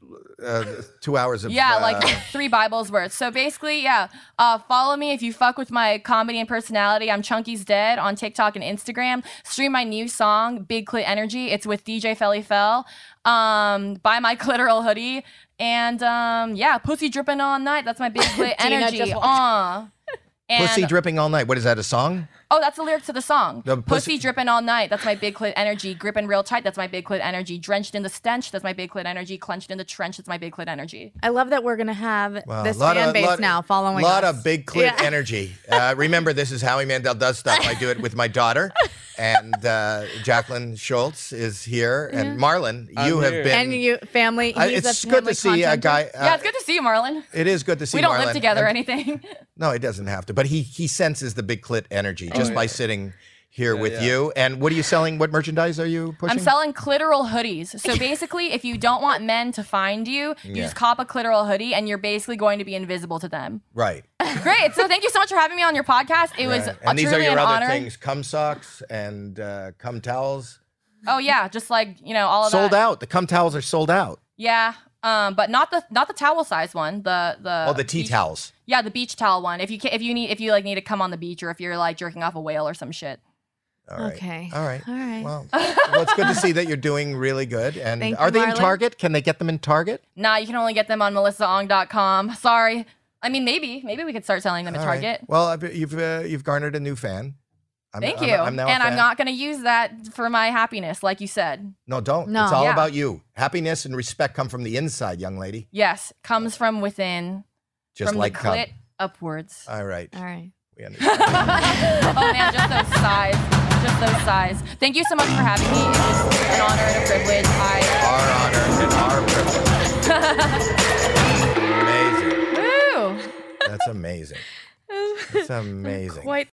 2 hours of. Yeah, like 3 Bibles worth. So basically, yeah, follow me if you fuck with my comedy and personality. I'm Chunky's Dead on TikTok and Instagram. Stream my new song, Big Clit Energy. It's with DJ Felly Fell. Buy my clitoral hoodie. And yeah, pussy dripping all night. That's my Big Clit Gina Energy. just walked. And, Pussy dripping all night. What is that? A song? Oh, that's the lyrics to the song. The Pussy dripping all night. That's my Big Clit Energy. Gripping real tight. That's my Big Clit Energy. Drenched in the stench. That's my Big Clit Energy. Clenched in the trench. That's my Big Clit Energy. I love that we're going to have Wow, this fan base now following lot us. of big clit energy. Remember, this is Howie Mandel Does Stuff. I do it with my daughter. And Jacqueline Schultz is here. And Marlon, you have here. been. And you, family. He's it's a good family to see a content. guy. Yeah, it's good to see you, Marlon. It is good to see We don't Marlon. live together or And- anything. No, he doesn't have to. But he senses the big clit energy just by sitting here with yeah. you. And what are you selling? What merchandise are you pushing? I'm selling clitoral hoodies. So basically, if you don't want men to find you, you just cop a clitoral hoodie and you're basically going to be invisible to them. Right. Great. So thank you so much for having me on your podcast. It was Right. And these are truly your an other honor. things: cum socks and cum towels. Oh yeah, just like, all of Sold that. out. The cum towels are sold out. Yeah. But not the towel size one. The tea beach- towels. Yeah, the beach towel one. If you need to come on the beach, or if you're like jerking off a whale or some shit. All right. Okay. All right. All right. Well, it's good to see that you're doing really good. And Thank are you, they in Marlon. Target? Can they get them in Target? Nah, you can only get them on melissaong.com. Sorry. I mean, maybe we could start selling them at All right. Target. Well, you've garnered a new fan. Thank you. I'm now a and I'm fan. not going to use that for my happiness, like you said. No, don't. No. It's all Yeah. about you. Happiness and respect come from the inside, young lady. Yes, comes from within, Just from like the cum. clit upwards. All right. All right. We understand. Oh man, just those sighs. Just those sighs. Thank you so much for having me. It was an honor and a privilege. Our honor and our privilege. Amazing. Woo! That's amazing. That's amazing. Quite